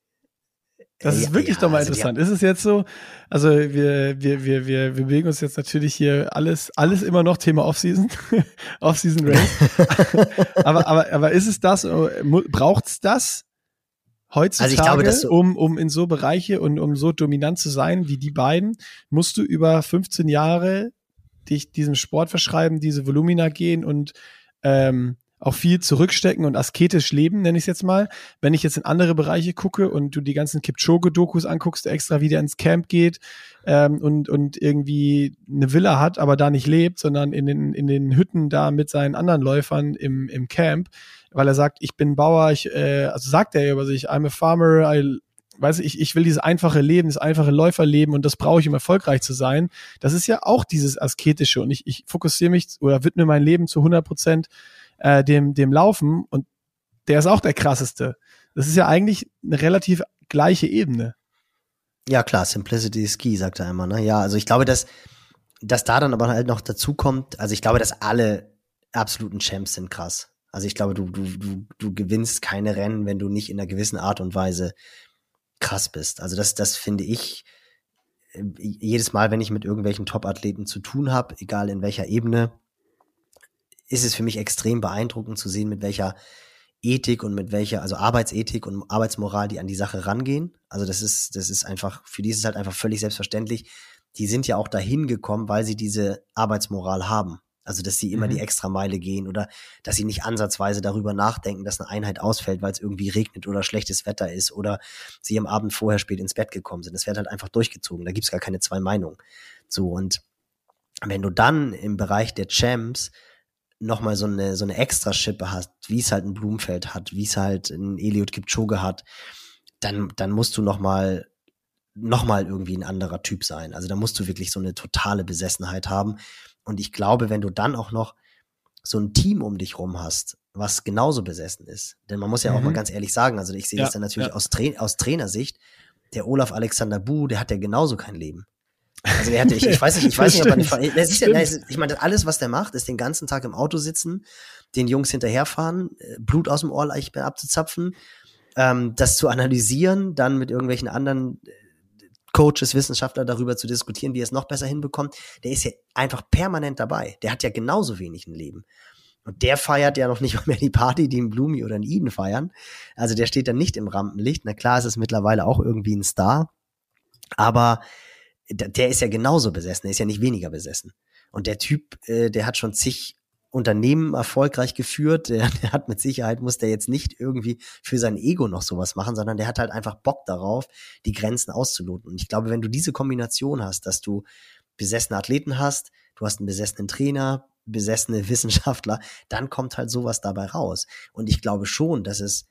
Das ist ja, wirklich ja, doch mal also interessant. Ist es jetzt so, also wir, wir, wir, wir, wir bewegen uns jetzt natürlich hier alles, alles immer noch Thema Offseason, Offseason Race. aber, aber, aber ist es das, braucht's das heutzutage, also ich glaube, dass so um, um in so Bereiche und um so dominant zu sein wie die beiden, musst du über fünfzehn Jahre dich diesem Sport verschreiben, diese Volumina gehen und ähm, auch viel zurückstecken und asketisch leben, nenne ich es jetzt mal. Wenn ich jetzt in andere Bereiche gucke und du die ganzen Kipchoge-Dokus anguckst, der extra wieder ins Camp geht ähm, und, und irgendwie eine Villa hat, aber da nicht lebt, sondern in den, in den Hütten da mit seinen anderen Läufern im, im Camp, weil er sagt, ich bin Bauer, ich, äh, also sagt er über sich, I'm a farmer, I, weiß ich, ich will dieses einfache Leben, das einfache Läuferleben und das brauche ich, um erfolgreich zu sein. Das ist ja auch dieses Asketische und ich, ich fokussiere mich oder widme mein Leben zu hundert Prozent äh, dem, dem Laufen und der ist auch der krasseste. Das ist ja eigentlich eine relativ gleiche Ebene. Ja klar, Simplicity is key, sagt er immer, ne? Ja, also ich glaube, dass, dass da dann aber halt noch dazu kommt, also ich glaube, dass alle absoluten Champs sind krass. Also ich glaube, du, du, du, du gewinnst keine Rennen, wenn du nicht in einer gewissen Art und Weise krass bist. Also das, das finde ich jedes Mal, wenn ich mit irgendwelchen Top-Athleten zu tun habe, egal in welcher Ebene, ist es für mich extrem beeindruckend zu sehen, mit welcher Ethik und mit welcher, also Arbeitsethik und Arbeitsmoral, die an die Sache rangehen. Also das ist, das ist einfach, für die ist es halt einfach völlig selbstverständlich. Die sind ja auch dahin gekommen, weil sie diese Arbeitsmoral haben. Also, dass sie immer mhm. die Extrameile gehen oder dass sie nicht ansatzweise darüber nachdenken, dass eine Einheit ausfällt, weil es irgendwie regnet oder schlechtes Wetter ist oder sie am Abend vorher spät ins Bett gekommen sind. Das wird halt einfach durchgezogen. Da gibt's gar keine zwei Meinungen. So, und wenn du dann im Bereich der Champs nochmal so eine, so eine Extraschippe hast, wie es halt ein Blumfeld hat, wie es halt ein Eliud Kipchoge hat, dann, dann musst du nochmal nochmal irgendwie ein anderer Typ sein. Also da musst du wirklich so eine totale Besessenheit haben. Und ich glaube, wenn du dann auch noch so ein Team um dich rum hast, was genauso besessen ist, denn man muss ja mhm. auch mal ganz ehrlich sagen, also ich sehe ja, das dann natürlich ja. aus, Tra- aus Trainersicht, der Olaf Alexander Buh, der hat ja genauso kein Leben. Also der hatte, ich, ich weiß nicht, ich weiß nicht, ob er nicht, das ist ja, das ist, ich meine, alles, was der macht, ist den ganzen Tag im Auto sitzen, den Jungs hinterherfahren, Blut aus dem Ohr abzuzapfen, ähm, das zu analysieren, dann mit irgendwelchen anderen Coaches, Wissenschaftler darüber zu diskutieren, wie er es noch besser hinbekommt, der ist ja einfach permanent dabei. Der hat ja genauso wenig ein Leben. Und der feiert ja noch nicht mal mehr die Party, die ein Blumi oder ein Eden feiern. Also der steht dann nicht im Rampenlicht. Na klar, ist es mittlerweile auch irgendwie ein Star. Aber der ist ja genauso besessen. Der ist ja nicht weniger besessen. Und der Typ, äh, der hat schon zig Unternehmen erfolgreich geführt. Der, der hat mit Sicherheit, muss der jetzt nicht irgendwie für sein Ego noch sowas machen, sondern der hat halt einfach Bock darauf, die Grenzen auszuloten. Und ich glaube, wenn du diese Kombination hast, dass du besessene Athleten hast, du hast einen besessenen Trainer, besessene Wissenschaftler, dann kommt halt sowas dabei raus. Und ich glaube schon, dass es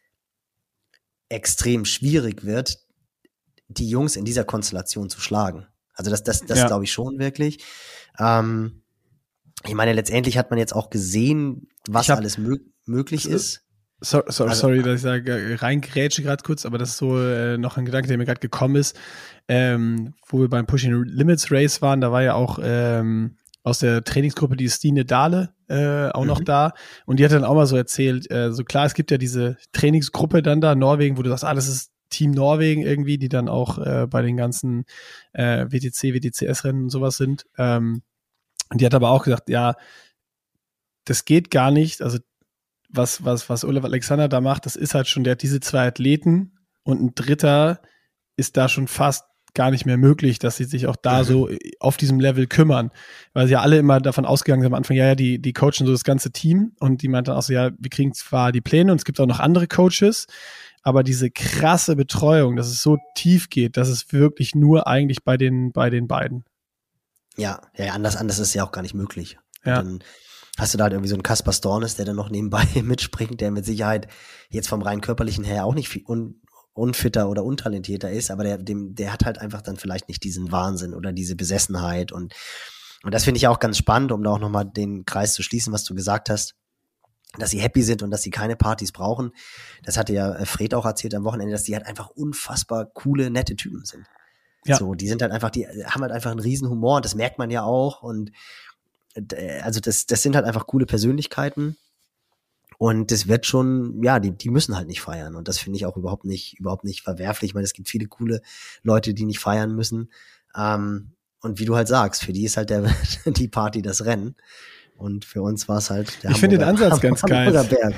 extrem schwierig wird, die Jungs in dieser Konstellation zu schlagen. Also das, das, das ja. glaube ich schon wirklich. Ähm, Ich meine, letztendlich hat man jetzt auch gesehen, was hab, alles mö- möglich ist. So, so, also, sorry, dass ich sage, reingrätsche gerade kurz, aber das ist so äh, noch ein Gedanke, der mir gerade gekommen ist. Ähm, wo wir beim Pushing Limits Race waren, da war ja auch ähm, aus der Trainingsgruppe die Stine Dahle äh, auch mhm. noch da. Und die hat dann auch mal so erzählt, äh, so klar, es gibt ja diese Trainingsgruppe dann da, Norwegen, wo du sagst, ah, das ist Team Norwegen irgendwie, die dann auch äh, bei den ganzen äh, W T C, W T C S-Rennen und sowas sind. Ähm, Und die hat aber auch gesagt, ja, das geht gar nicht. Also was, was, was Olaf Alexander da macht, das ist halt schon, der hat diese zwei Athleten und ein Dritter ist da schon fast gar nicht mehr möglich, dass sie sich auch da mhm. so auf diesem Level kümmern. Weil sie ja alle immer davon ausgegangen sind am Anfang, ja, ja, die, die coachen so das ganze Team und die meinten auch so, ja, wir kriegen zwar die Pläne und es gibt auch noch andere Coaches, aber diese krasse Betreuung, dass es so tief geht, das ist wirklich nur eigentlich bei den, bei den beiden. Ja, ja, anders, anders ist ja auch gar nicht möglich. Ja. Dann hast du da halt irgendwie so einen Kaspar Stornes, der dann noch nebenbei mitspringt, der mit Sicherheit jetzt vom rein körperlichen her auch nicht viel un, unfitter oder untalentierter ist, aber der, dem, der hat halt einfach dann vielleicht nicht diesen Wahnsinn oder diese Besessenheit und Und das finde ich auch ganz spannend, um da auch nochmal den Kreis zu schließen, was du gesagt hast, dass sie happy sind und dass sie keine Partys brauchen. Das hatte ja Fred auch erzählt am Wochenende, dass die halt einfach unfassbar coole, nette Typen sind. Ja. So, die sind halt einfach, die haben halt einfach einen riesen Humor und das merkt man ja auch und also das, das sind halt einfach coole Persönlichkeiten und das wird schon, ja, die, die müssen halt nicht feiern und das finde ich auch überhaupt nicht, überhaupt nicht verwerflich. Ich meine, es gibt viele coole Leute, die nicht feiern müssen. Ähm, Und wie du halt sagst, für die ist halt der, die Party das Rennen. Und für uns war es halt der Ich finde den Ansatz ganz geil. Berg.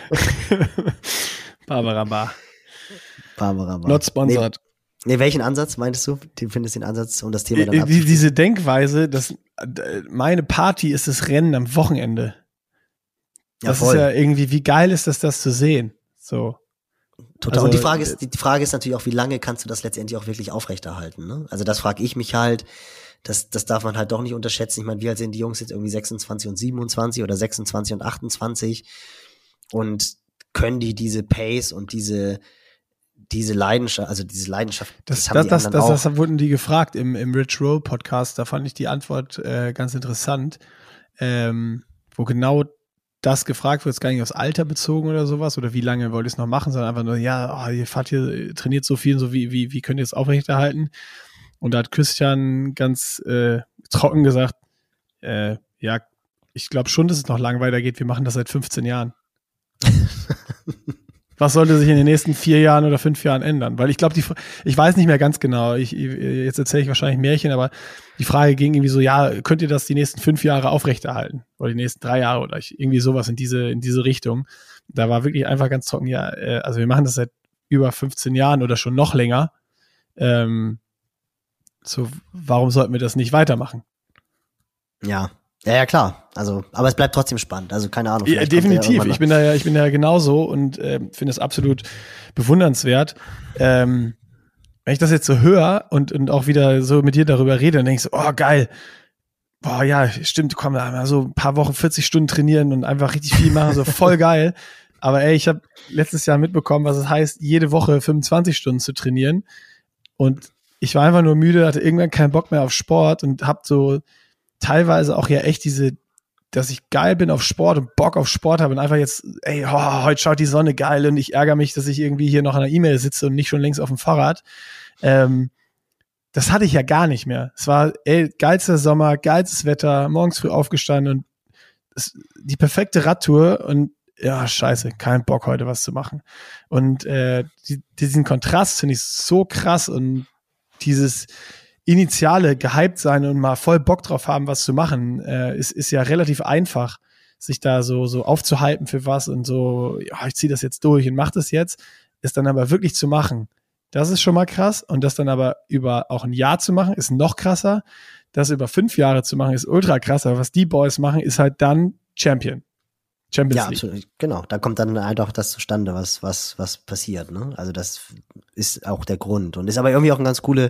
Barbara Bar. Barbara Bar. Not sponsored. Nee, nee, welchen Ansatz meintest du? Du findest den Ansatz, um das Thema dann äh, die, Diese Denkweise, dass meine Party ist das Rennen am Wochenende. Das ja, ist ja irgendwie, wie geil ist das, das zu sehen? So. Total. Also, und die Frage ist, die Frage ist natürlich auch, wie lange kannst du das letztendlich auch wirklich aufrechterhalten, ne? Also das frage ich mich halt, das, das darf man halt doch nicht unterschätzen. Ich meine, wie alt sind die Jungs jetzt irgendwie sechsundzwanzig und siebenundzwanzig oder sechsundzwanzig und achtundzwanzig und können die diese Pace und diese, diese Leidenschaft, also diese Leidenschaft, das, das haben das, die das, das, auch. Das wurden die gefragt im, im Rich Roll Podcast, da fand ich die Antwort äh, ganz interessant, ähm, wo genau das gefragt wird, ist gar nicht aufs Alter bezogen oder sowas, oder wie lange wollt ihr es noch machen, sondern einfach nur, ja, oh, ihr fahrt hier, trainiert so viel, so wie, wie, wie könnt ihr es aufrechterhalten? Und da hat Christian ganz äh, trocken gesagt, äh, ja, ich glaube schon, dass es noch lang weitergeht, wir machen das seit fünfzehn Jahren. Was sollte sich in den nächsten vier Jahren oder fünf Jahren ändern? Weil ich glaube, die, ich weiß nicht mehr ganz genau, ich, jetzt erzähle ich wahrscheinlich Märchen, aber die Frage ging irgendwie so, ja, könnt ihr das die nächsten fünf Jahre aufrechterhalten? Oder die nächsten drei Jahre oder irgendwie sowas in diese, in diese Richtung. Da war wirklich einfach ganz trocken, ja, also wir machen das seit über fünfzehn Jahren oder schon noch länger. Ähm, so, warum sollten wir das nicht weitermachen? Ja. Ja, ja, klar. Also, aber es bleibt trotzdem spannend. Also, keine Ahnung. Ja, definitiv. Ich bin da ja, ich bin da ja genauso und äh, finde es absolut bewundernswert. Ähm, wenn ich das jetzt so höre und, und auch wieder so mit dir darüber rede, dann denke ich so, oh, geil. Boah, ja, stimmt, komm, mal so ein paar Wochen vierzig Stunden trainieren und einfach richtig viel machen, so voll geil. Aber ey, ich habe letztes Jahr mitbekommen, was es heißt, jede Woche fünfundzwanzig Stunden zu trainieren. Und ich war einfach nur müde, hatte irgendwann keinen Bock mehr auf Sport und hab so teilweise auch ja echt diese, dass ich geil bin auf Sport und Bock auf Sport habe und einfach jetzt, ey, oh, heute schaut die Sonne geil und ich ärgere mich, dass ich irgendwie hier noch an der E-Mail sitze und nicht schon längst auf dem Fahrrad. Ähm, das hatte ich ja gar nicht mehr. Es war, ey, geilster Sommer, geilstes Wetter, morgens früh aufgestanden und es, die perfekte Radtour und ja, scheiße, kein Bock heute was zu machen. Und äh, die, diesen Kontrast finde ich so krass und dieses initiale gehypt sein und mal voll Bock drauf haben, was zu machen, äh, ist, ist ja relativ einfach, sich da so, so aufzuhypen für was und so, ja, ich ziehe das jetzt durch und mach das jetzt, ist dann aber wirklich zu machen. Das ist schon mal krass und das dann aber über auch ein Jahr zu machen, ist noch krasser. Das über fünf Jahre zu machen, ist ultra krasser. Was die Boys machen, ist halt dann Champion. Champions ja, League. Absolut. Genau. Da kommt dann halt auch das zustande, was, was, was passiert, ne? Also das ist auch der Grund und ist aber irgendwie auch eine ganz coole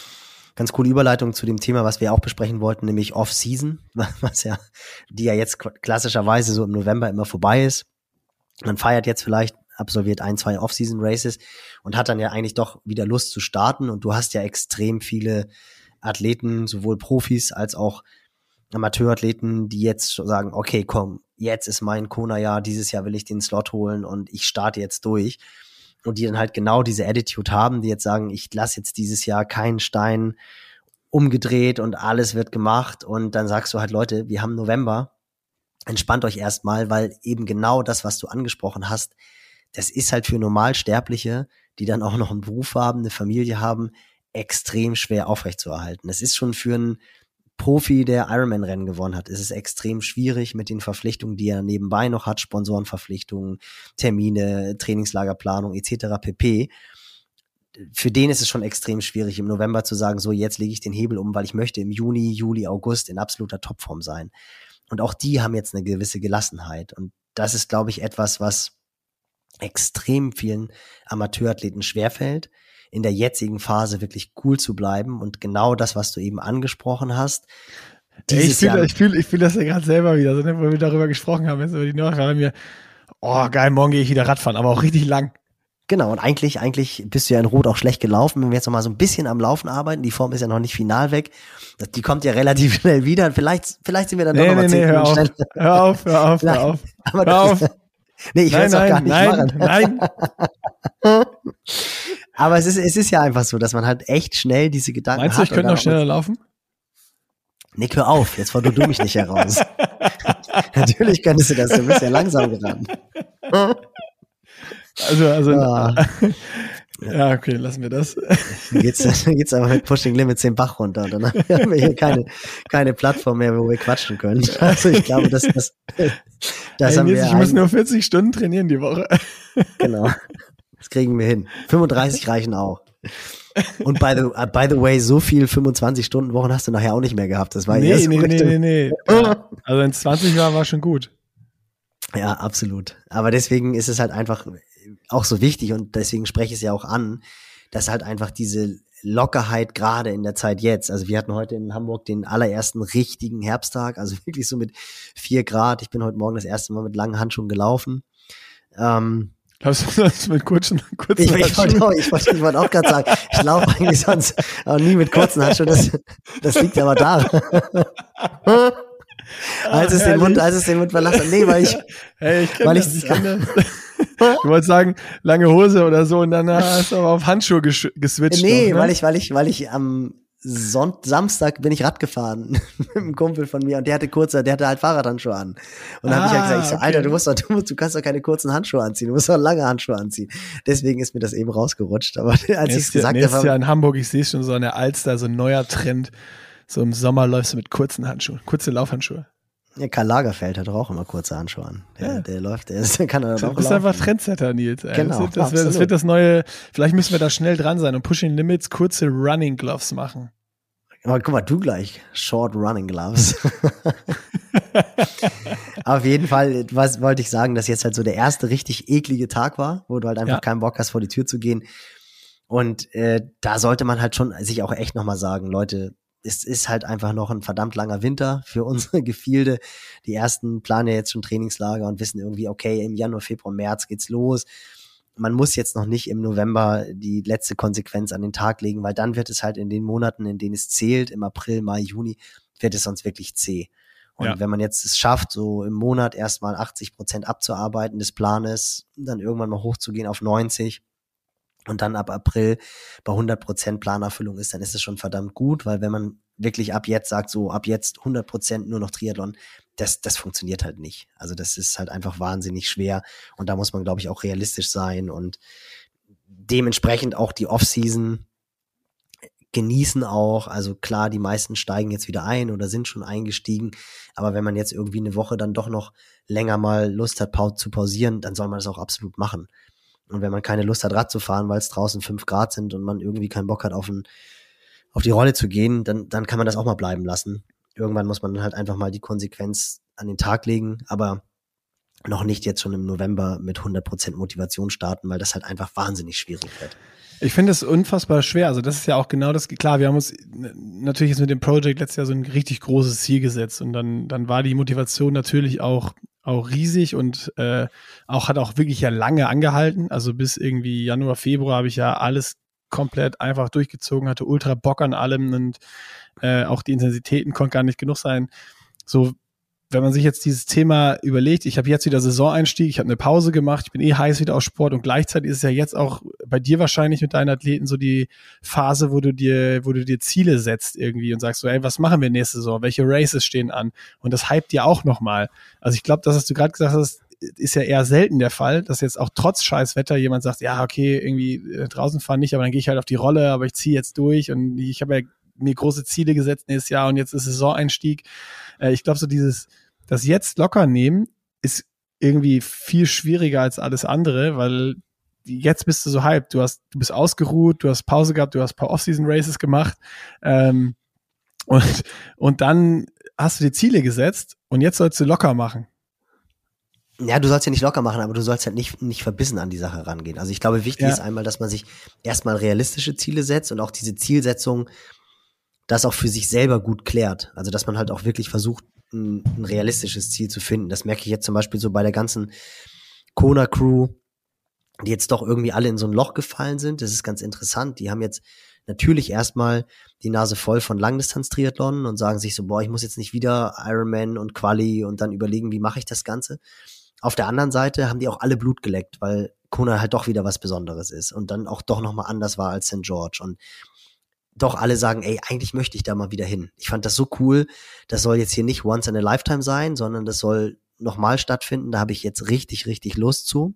Ganz coole Überleitung zu dem Thema, was wir auch besprechen wollten, nämlich Off-Season, was ja, die ja jetzt klassischerweise so im November immer vorbei ist. Man feiert jetzt vielleicht, absolviert ein, zwei Off-Season-Races und hat dann ja eigentlich doch wieder Lust zu starten und du hast ja extrem viele Athleten, sowohl Profis als auch Amateurathleten, die jetzt sagen, okay, komm, jetzt ist mein Kona-Jahr, dieses Jahr will ich den Slot holen und ich starte jetzt durch. Und die dann halt genau diese Attitude haben, die jetzt sagen, ich lasse jetzt dieses Jahr keinen Stein umgedreht und alles wird gemacht. Und dann sagst du halt, Leute, wir haben November, entspannt euch erstmal, weil eben genau das, was du angesprochen hast, das ist halt für Normalsterbliche, die dann auch noch einen Beruf haben, eine Familie haben, extrem schwer aufrechtzuerhalten. Es ist schon für einen Profi, der Ironman-Rennen gewonnen hat, ist es extrem schwierig mit den Verpflichtungen, die er nebenbei noch hat, Sponsorenverpflichtungen, Termine, Trainingslagerplanung et cetera pp. Für den ist es schon extrem schwierig, im November zu sagen, so jetzt lege ich den Hebel um, weil ich möchte im Juni, Juli, August in absoluter Topform sein. Und auch die haben jetzt eine gewisse Gelassenheit. Und das ist, glaube ich, etwas, was extrem vielen Amateurathleten schwerfällt, in der jetzigen Phase wirklich cool zu bleiben und genau das, was du eben angesprochen hast. Ich fühle ich fühl, ich fühl das ja gerade selber wieder, so, ne, wo wir darüber gesprochen haben, jetzt über die Nachricht, mir, oh geil, morgen gehe ich wieder Radfahren, aber auch richtig lang. Genau, und eigentlich, eigentlich bist du ja in Rot auch schlecht gelaufen. Wenn wir jetzt noch mal so ein bisschen am Laufen arbeiten, die Form ist ja noch nicht final weg. Das, die kommt ja relativ schnell wieder. Vielleicht, vielleicht sind wir dann nee, doch noch mal nee, zehn nee, hör Minuten auf, schneller. hör auf, hör auf, hör auf, Aber hör auf. Nee, ich will es auch gar nicht nein, machen. Nein, Aber es ist, es ist ja einfach so, dass man halt echt schnell diese Gedanken Meinst du, hat. ich könnte und noch schneller laufen? Nick, hör auf, jetzt forderst du mich nicht heraus. Natürlich könntest du das, du bist ja langsam gerannt. Also, also, Ah. ja, okay, lassen wir das. Dann geht's, dann geht's aber mit Pushing Limits den Bach runter. Und dann haben wir hier keine, keine Plattform mehr, wo wir quatschen können. Also ich glaube, das, das, das Hey, haben Nils, wir. ich muss ein, nur vierzig Stunden trainieren die Woche. Genau. Das kriegen wir hin. fünfunddreißig reichen auch. Und by the, uh, by the way, so viel fünfundzwanzig-Stunden-Wochen hast du nachher auch nicht mehr gehabt. Das war Nee, eher so nee, nee, Richtung- nee, nee. Ja, also wenn es zwanzig war, war schon gut. Ja, absolut. Aber deswegen ist es halt einfach auch so wichtig und deswegen spreche ich es ja auch an, dass halt einfach diese Lockerheit gerade in der Zeit jetzt, also wir hatten heute in Hamburg den allerersten richtigen Herbsttag, also wirklich so mit vier Grad. Ich bin heute Morgen das erste Mal mit langen Handschuhen gelaufen. Ähm, Läufst du sonst mit kurzen, kurzen ich, ich, wollte Handschuhen? auch, ich, wollte, ich wollte auch gerade sagen, ich laufe eigentlich sonst auch nie mit kurzen Handschuhen, das, das liegt aber da. als, es den Mund, als es den Mund verlassen hat. Nee, weil ich, Hey, ich weil kenne ich, das, ich kenn das. Du wolltest sagen, lange Hose oder so und dann hast du aber auf Handschuhe gesch- geswitcht. nee, noch, ne? weil ich, weil ich, weil ich am Sonnt Samstag bin ich Rad gefahren mit einem Kumpel von mir und der hatte kurze, der hatte halt Fahrradhandschuhe an. Und dann Ah, habe ich halt gesagt, ich so, okay. Alter, du musst doch, du, musst, du kannst doch keine kurzen Handschuhe anziehen, du musst doch lange Handschuhe anziehen. Deswegen ist mir das eben rausgerutscht. Aber als ich es Nächstes, gesagt nächstes habe, Jahr in Hamburg, ich sehe schon so an der Alster, so ein neuer Trend. So im Sommer läufst du mit kurzen Handschuhen, kurze Laufhandschuhe. ja, Karl Lagerfeld hat doch auch immer kurze Handschuhe an. Der, Ja. der läuft, der ist, der kann er Du doch bist laufen. einfach Trendsetter, Nils. Ey. Genau, das, wird, das, wird, das absolut. wird das neue, vielleicht müssen wir da schnell dran sein und Pushing Limits kurze Running Gloves machen. Aber guck mal, du gleich. Short Running Gloves. Auf jeden Fall, was wollte ich sagen, dass jetzt halt so der erste richtig eklige Tag war, wo du halt einfach Ja. keinen Bock hast, vor die Tür zu gehen. Und äh, da sollte man halt schon sich auch echt nochmal sagen, Leute, es ist halt einfach noch ein verdammt langer Winter für unsere Gefilde. Die ersten planen ja jetzt schon Trainingslager und wissen irgendwie, okay, im Januar, Februar, März geht's los. Man muss jetzt noch nicht im November die letzte Konsequenz an den Tag legen, weil dann wird es halt in den Monaten, in denen es zählt, im April, Mai, Juni, wird es sonst wirklich zäh. Und Ja. wenn man jetzt es schafft, so im Monat erstmal achtzig Prozent abzuarbeiten des Planes, dann irgendwann mal hochzugehen auf neunzig und dann ab April bei hundert Prozent Planerfüllung ist, dann ist es schon verdammt gut, weil wenn man wirklich ab jetzt sagt, so ab jetzt hundert Prozent nur noch Triathlon, das, das funktioniert halt nicht. Also das ist halt einfach wahnsinnig schwer und da muss man, glaube ich, auch realistisch sein und dementsprechend auch die Off-Season genießen auch. Also klar, die meisten steigen jetzt wieder ein oder sind schon eingestiegen, aber wenn man jetzt irgendwie eine Woche dann doch noch länger mal Lust hat pau- zu pausieren, dann soll man das auch absolut machen. Und wenn man keine Lust hat, Rad zu fahren, weil es draußen fünf Grad sind und man irgendwie keinen Bock hat, auf, ein, auf die Rolle zu gehen, dann, dann kann man das auch mal bleiben lassen. Irgendwann muss man dann halt einfach mal die Konsequenz an den Tag legen, aber noch nicht jetzt schon im November mit hundert Prozent Motivation starten, weil das halt einfach wahnsinnig schwierig wird. Ich finde es unfassbar schwer. Also das ist ja auch genau das, klar, wir haben uns natürlich jetzt mit dem Project letztes Jahr so ein richtig großes Ziel gesetzt und dann, dann war die Motivation natürlich auch, auch riesig und äh, auch hat auch wirklich ja lange angehalten. Also bis irgendwie Januar, Februar habe ich ja alles komplett einfach durchgezogen, hatte ultra Bock an allem und äh, auch die Intensitäten konnten gar nicht genug sein. So, wenn man sich jetzt dieses Thema überlegt, ich habe jetzt wieder Saisoneinstieg, ich habe eine Pause gemacht, ich bin eh heiß wieder auf Sport und gleichzeitig ist es ja jetzt auch bei dir wahrscheinlich mit deinen Athleten so die Phase, wo du dir, wo du dir Ziele setzt irgendwie und sagst so, ey, was machen wir nächste Saison? Welche Races stehen an? Und das hypt dir auch nochmal. Also ich glaube, das, was du gerade gesagt hast, ist ja eher selten der Fall, dass jetzt auch trotz Scheißwetter jemand sagt, ja, okay, irgendwie äh, draußen fahren nicht, aber dann gehe ich halt auf die Rolle, aber ich ziehe jetzt durch und ich habe ja mir große Ziele gesetzt nächstes Jahr und jetzt ist Saisoneinstieg. Äh, ich glaube, so dieses, das jetzt locker nehmen, ist irgendwie viel schwieriger als alles andere, weil jetzt bist du so hyped. Du hast, du bist ausgeruht, du hast Pause gehabt, du hast ein paar Off-Season-Races gemacht ähm, und, und dann hast du dir Ziele gesetzt und jetzt sollst du locker machen. Ja, du sollst ja nicht locker machen, aber du sollst halt nicht, nicht verbissen an die Sache rangehen. Also ich glaube, wichtig Ja. ist einmal, dass man sich erstmal realistische Ziele setzt und auch diese Zielsetzung das auch für sich selber gut klärt. Also dass man halt auch wirklich versucht, ein, ein realistisches Ziel zu finden. Das merke ich jetzt zum Beispiel so bei der ganzen Kona-Crew. die jetzt doch irgendwie alle in so ein Loch gefallen sind. Das ist ganz interessant. Die haben jetzt natürlich erstmal die Nase voll von Langdistanz-Triathlon und sagen sich so, boah, ich muss jetzt nicht wieder Ironman und Quali und dann überlegen, wie mache ich das Ganze. Auf der anderen Seite haben die auch alle Blut geleckt, weil Kona halt doch wieder was Besonderes ist und dann auch doch nochmal anders war als Sankt George. Und doch alle sagen, ey, eigentlich möchte ich da mal wieder hin. Ich fand das so cool. Das soll jetzt hier nicht once in a lifetime sein, sondern das soll nochmal stattfinden. Da habe ich jetzt richtig, richtig Lust zu.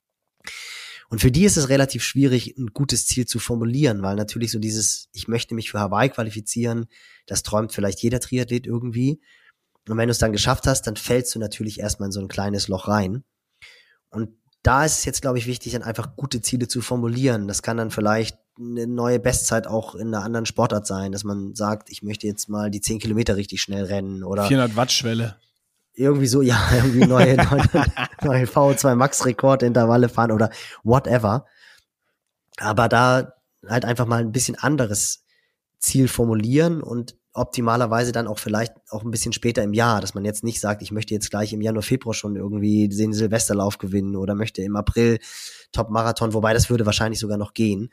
Und für die ist es relativ schwierig, ein gutes Ziel zu formulieren, weil natürlich so dieses, ich möchte mich für Hawaii qualifizieren, das träumt vielleicht jeder Triathlet irgendwie. Und wenn du es dann geschafft hast, dann fällst du natürlich erstmal in so ein kleines Loch rein. Und da ist es jetzt, glaube ich, wichtig, dann einfach gute Ziele zu formulieren. Das kann dann vielleicht eine neue Bestzeit auch in einer anderen Sportart sein, dass man sagt, ich möchte jetzt mal die zehn Kilometer richtig schnell rennen oder vierhundert Watt Schwelle. Irgendwie so, ja, irgendwie neue, neue, neue V O zwei Max Rekordintervalle fahren oder whatever. Aber da halt einfach mal ein bisschen anderes Ziel formulieren und optimalerweise dann auch vielleicht auch ein bisschen später im Jahr, dass man jetzt nicht sagt, ich möchte jetzt gleich im Januar, Februar schon irgendwie den Silvesterlauf gewinnen oder möchte im April Top-Marathon, wobei das würde wahrscheinlich sogar noch gehen.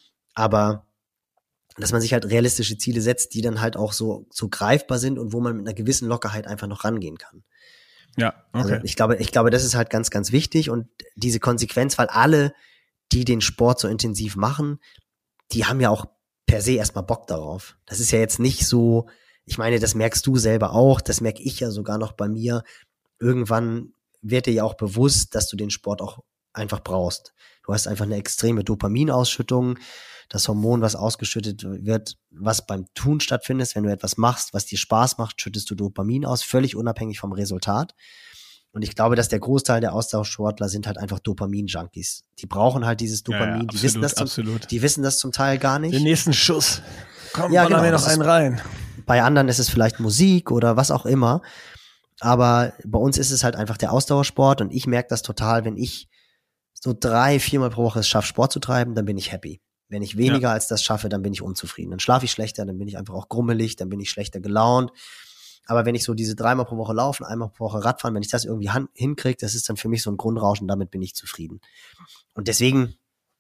Aber dass man sich halt realistische Ziele setzt, die dann halt auch so, so greifbar sind und wo man mit einer gewissen Lockerheit einfach noch rangehen kann. Ja, okay. Also ich glaube, ich glaube, das ist halt ganz, ganz wichtig und diese Konsequenz, weil alle, die den Sport so intensiv machen, die haben ja auch per se erstmal Bock darauf. Das ist ja jetzt nicht so, ich meine, das merkst du selber auch, das merke ich ja sogar noch bei mir. Irgendwann wird dir ja auch bewusst, dass du den Sport auch einfach brauchst. Du hast einfach eine extreme Dopaminausschüttung, das Hormon, was ausgeschüttet wird, was beim Tun stattfindet. Wenn du etwas machst, was dir Spaß macht, schüttest du Dopamin aus, völlig unabhängig vom Resultat. Und ich glaube, dass der Großteil der Ausdauersportler sind halt einfach Dopamin-Junkies. Die brauchen halt dieses Dopamin. Ja, ja, die, absolut, wissen das zum, absolut. die wissen das zum Teil gar nicht. Den nächsten Schuss. Komm, ja, genau, genau, mir noch einen rein. Bei anderen ist es vielleicht Musik oder was auch immer. Aber bei uns ist es halt einfach der Ausdauersport. Und ich merke das total, wenn ich so drei, viermal pro Woche es schaffe, Sport zu treiben, dann bin ich happy. Wenn ich weniger ja. als das schaffe, dann bin ich unzufrieden. Dann schlafe ich schlechter, dann bin ich einfach auch grummelig, dann bin ich schlechter gelaunt. Aber wenn ich so diese dreimal pro Woche laufen, einmal pro Woche Radfahren, wenn ich das irgendwie han- hinkriege, das ist dann für mich so ein Grundrauschen, damit bin ich zufrieden. Und deswegen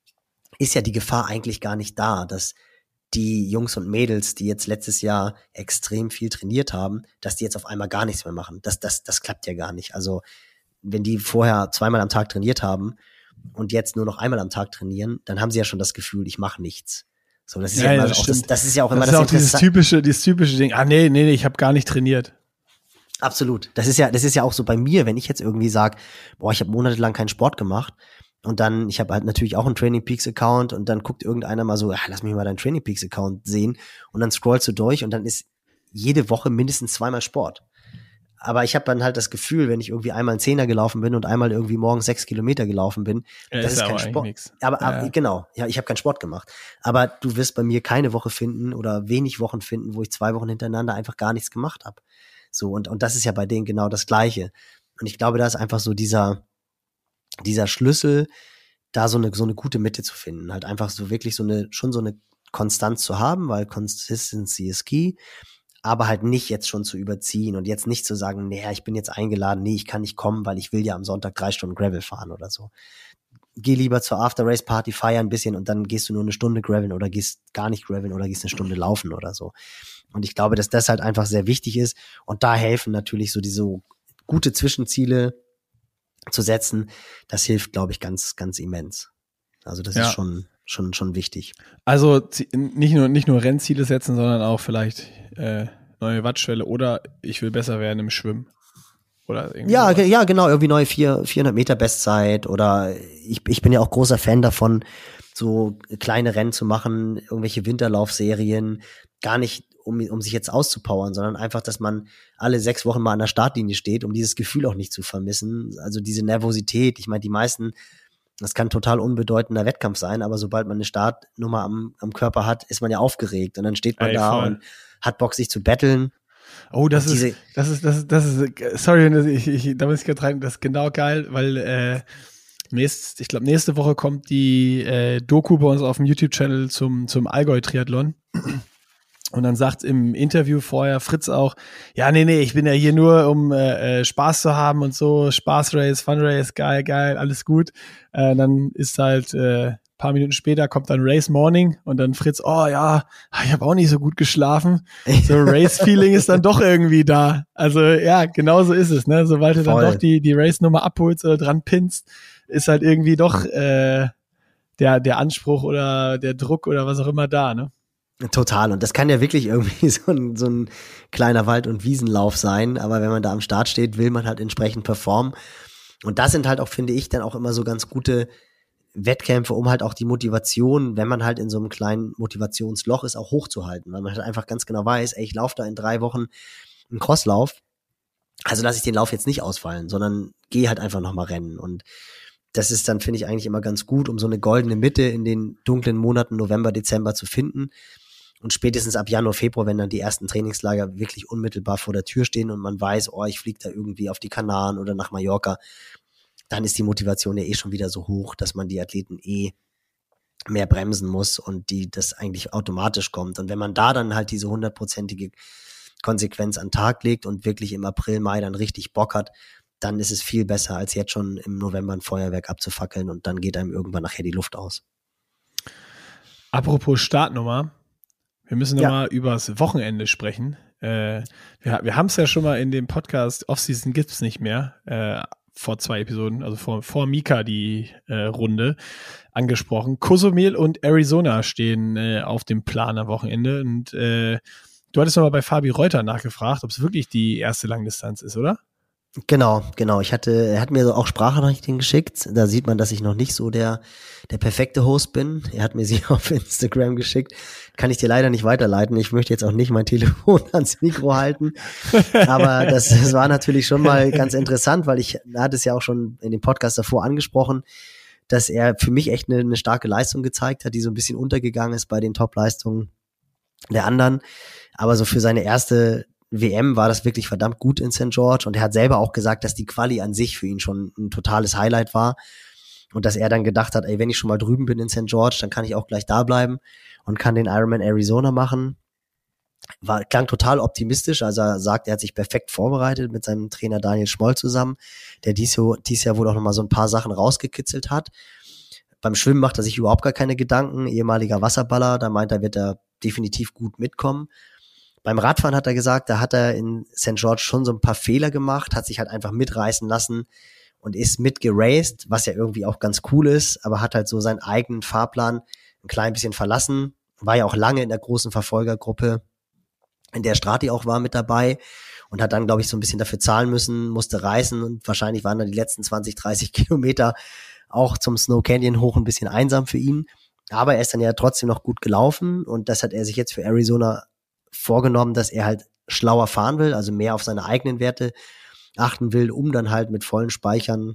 ist ja die Gefahr eigentlich gar nicht da, dass die Jungs und Mädels, die jetzt letztes Jahr extrem viel trainiert haben, dass die jetzt auf einmal gar nichts mehr machen. Das, das, das klappt ja gar nicht. Also wenn die vorher zweimal am Tag trainiert haben und jetzt nur noch einmal am Tag trainieren, dann haben sie ja schon das Gefühl, ich mache nichts. So, das ist ja, ja immer das auch das, das ist ja auch immer das, das, das ist auch dieses typische, dieses typische Ding. Ah nee, nee, nee, ich habe gar nicht trainiert. Absolut. Das ist ja, das ist ja auch so bei mir, wenn ich jetzt irgendwie sage, boah, ich habe monatelang keinen Sport gemacht und dann, ich habe halt natürlich auch einen Training Peaks Account und dann guckt irgendeiner mal so, ja, lass mich mal deinen Training Peaks Account sehen und dann scrollst du durch und dann ist jede Woche mindestens zweimal Sport. Aber ich habe dann halt das Gefühl, wenn ich irgendwie einmal einen Zehner gelaufen bin und einmal irgendwie morgens sechs Kilometer gelaufen bin, ja, das ist ist kein Sport. Nix. Aber, ja. aber genau, ja, ich habe keinen Sport gemacht. Aber du wirst bei mir keine Woche finden oder wenig Wochen finden, wo ich zwei Wochen hintereinander einfach gar nichts gemacht habe. So, und, und das ist ja bei denen genau das Gleiche. Und ich glaube, da ist einfach so dieser, dieser Schlüssel, da so eine, so eine gute Mitte zu finden. Halt einfach so wirklich so eine, schon so eine Konstanz zu haben, weil Consistency is key. Aber halt nicht jetzt schon zu überziehen und jetzt nicht zu sagen, nee, ich bin jetzt eingeladen, nee, ich kann nicht kommen, weil ich will ja am Sonntag drei Stunden Gravel fahren oder so. Geh lieber zur After-Race-Party, feier ein bisschen und dann gehst du nur eine Stunde graveln oder gehst gar nicht graveln oder gehst eine Stunde laufen oder so. Und ich glaube, dass das halt einfach sehr wichtig ist und da helfen natürlich so diese gute Zwischenziele zu setzen. Das hilft, glaube ich, ganz, ganz immens. Also das ja. ist schon schon schon wichtig. Also nicht nur nicht nur Rennziele setzen, sondern auch vielleicht äh, neue Wattschwelle oder ich will besser werden im Schwimmen. Oder irgendwie ja, sowas. ja, genau, irgendwie neue vier, vierhundert Meter Bestzeit oder ich, ich bin ja auch großer Fan davon, so kleine Rennen zu machen, irgendwelche Winterlaufserien, gar nicht, um, um sich jetzt auszupowern, sondern einfach, dass man alle sechs Wochen mal an der Startlinie steht, um dieses Gefühl auch nicht zu vermissen. Also diese Nervosität, ich meine, die meisten, das kann total unbedeutender Wettkampf sein, aber sobald man eine Startnummer am, am Körper hat, ist man ja aufgeregt und dann steht man Ey, da voll. und hat Bock, sich zu betteln. Oh, das ist, das ist, das ist, das ist, sorry, ich, ich, da muss ich gerade rein, das ist genau geil, weil äh, nächst, ich glaube, nächste Woche kommt die äh, Doku bei uns auf dem YouTube-Channel zum, zum Allgäu-Triathlon. Und dann sagt im Interview vorher Fritz auch, ja, nee, nee, ich bin ja hier nur, um äh, Spaß zu haben und so, Spaßrace, Funrace, geil, geil, alles gut. Äh, dann ist halt äh, paar Minuten später kommt dann Race Morning und dann Fritz, oh ja, ich habe auch nicht so gut geschlafen. So Race-Feeling ist dann doch irgendwie da. Also ja, genau so ist es, ne? Sobald du Voll. dann doch die, die Race-Nummer abholst oder dran pinnst, ist halt irgendwie doch äh, der, der Anspruch oder der Druck oder was auch immer da, ne? Total. Und das kann ja wirklich irgendwie so ein, so ein kleiner Wald- und Wiesenlauf sein. Aber wenn man da am Start steht, will man halt entsprechend performen. Und das sind halt auch, finde ich, dann auch immer so ganz gute Wettkämpfe, um halt auch die Motivation, wenn man halt in so einem kleinen Motivationsloch ist, auch hochzuhalten. Weil man halt einfach ganz genau weiß, ey, ich laufe da in drei Wochen einen Crosslauf. Also lasse ich den Lauf jetzt nicht ausfallen, sondern gehe halt einfach nochmal rennen. Und das ist dann, finde ich, eigentlich immer ganz gut, um so eine goldene Mitte in den dunklen Monaten November, Dezember zu finden. Und spätestens ab Januar, Februar, wenn dann die ersten Trainingslager wirklich unmittelbar vor der Tür stehen und man weiß, oh, ich fliege da irgendwie auf die Kanaren oder nach Mallorca, dann ist die Motivation ja eh schon wieder so hoch, dass man die Athleten eh mehr bremsen muss und die das eigentlich automatisch kommt. Und wenn man da dann halt diese hundertprozentige Konsequenz an den Tag legt und wirklich im April, Mai dann richtig Bock hat, dann ist es viel besser, als jetzt schon im November ein Feuerwerk abzufackeln und dann geht einem irgendwann nachher die Luft aus. Apropos Startnummer, wir müssen Ja. nochmal übers Wochenende sprechen. Äh, wir wir haben es ja schon mal in dem Podcast, Offseason gibt's nicht mehr, äh, vor zwei Episoden, also vor, vor Mika die äh, Runde, angesprochen. Cozumel und Arizona stehen äh, auf dem Plan am Wochenende. Und äh, du hattest nochmal bei Fabi Reuter nachgefragt, ob es wirklich die erste Langdistanz ist, oder? Genau, genau. Ich hatte, er hat mir auch Sprachnachrichten geschickt. Da sieht man, dass ich noch nicht so der, der perfekte Host bin. Er hat mir sie auf Instagram geschickt. Kann ich dir leider nicht weiterleiten. Ich möchte jetzt auch nicht mein Telefon ans Mikro halten. Aber das, das war natürlich schon mal ganz interessant, weil ich hatte es ja auch schon in dem Podcast davor angesprochen, dass er für mich echt eine, eine starke Leistung gezeigt hat, die so ein bisschen untergegangen ist bei den Top-Leistungen der anderen. Aber so für seine erste W M war das wirklich verdammt gut in Sankt George und er hat selber auch gesagt, dass die Quali an sich für ihn schon ein totales Highlight war und dass er dann gedacht hat, ey, wenn ich schon mal drüben bin in Sankt George, dann kann ich auch gleich da bleiben und kann den Ironman Arizona machen. War, klang total optimistisch, also er sagt, er hat sich perfekt vorbereitet mit seinem Trainer Daniel Schmoll zusammen, der dies, dies Jahr wohl auch nochmal so ein paar Sachen rausgekitzelt hat. Beim Schwimmen macht er sich überhaupt gar keine Gedanken, ehemaliger Wasserballer, da meint er, wird er definitiv gut mitkommen. Beim Radfahren hat er gesagt, da hat er in Sankt George schon so ein paar Fehler gemacht, hat sich halt einfach mitreißen lassen und ist mitgeraced, was ja irgendwie auch ganz cool ist, aber hat halt so seinen eigenen Fahrplan ein klein bisschen verlassen. War ja auch lange in der großen Verfolgergruppe, in der Strati auch war, mit dabei und hat dann, glaube ich, so ein bisschen dafür zahlen müssen, musste reißen und wahrscheinlich waren dann die letzten zwanzig, dreißig Kilometer auch zum Snow Canyon hoch ein bisschen einsam für ihn. Aber er ist dann ja trotzdem noch gut gelaufen und das hat er sich jetzt für Arizona vorgenommen, dass er halt schlauer fahren will, also mehr auf seine eigenen Werte achten will, um dann halt mit vollen Speichern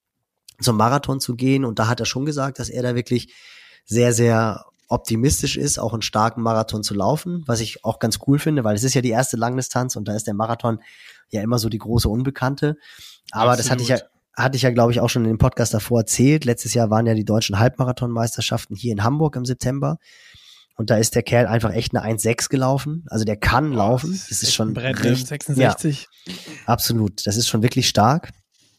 zum Marathon zu gehen. Und da hat er schon gesagt, dass er da wirklich sehr, sehr optimistisch ist, auch einen starken Marathon zu laufen, was ich auch ganz cool finde, weil es ist ja die erste Langdistanz und da ist der Marathon ja immer so die große Unbekannte. Aber Absolut. Das hatte ich ja hatte ich ja, glaube ich, auch schon in dem Podcast davor erzählt. Letztes Jahr waren ja die deutschen Halbmarathonmeisterschaften hier in Hamburg im September. Und da ist der Kerl einfach echt eine eins Komma sechs gelaufen. Also der kann oh, laufen. Das ist, das ist schon Brett, recht, sechsundsechzig. Ja, absolut. Das ist schon wirklich stark.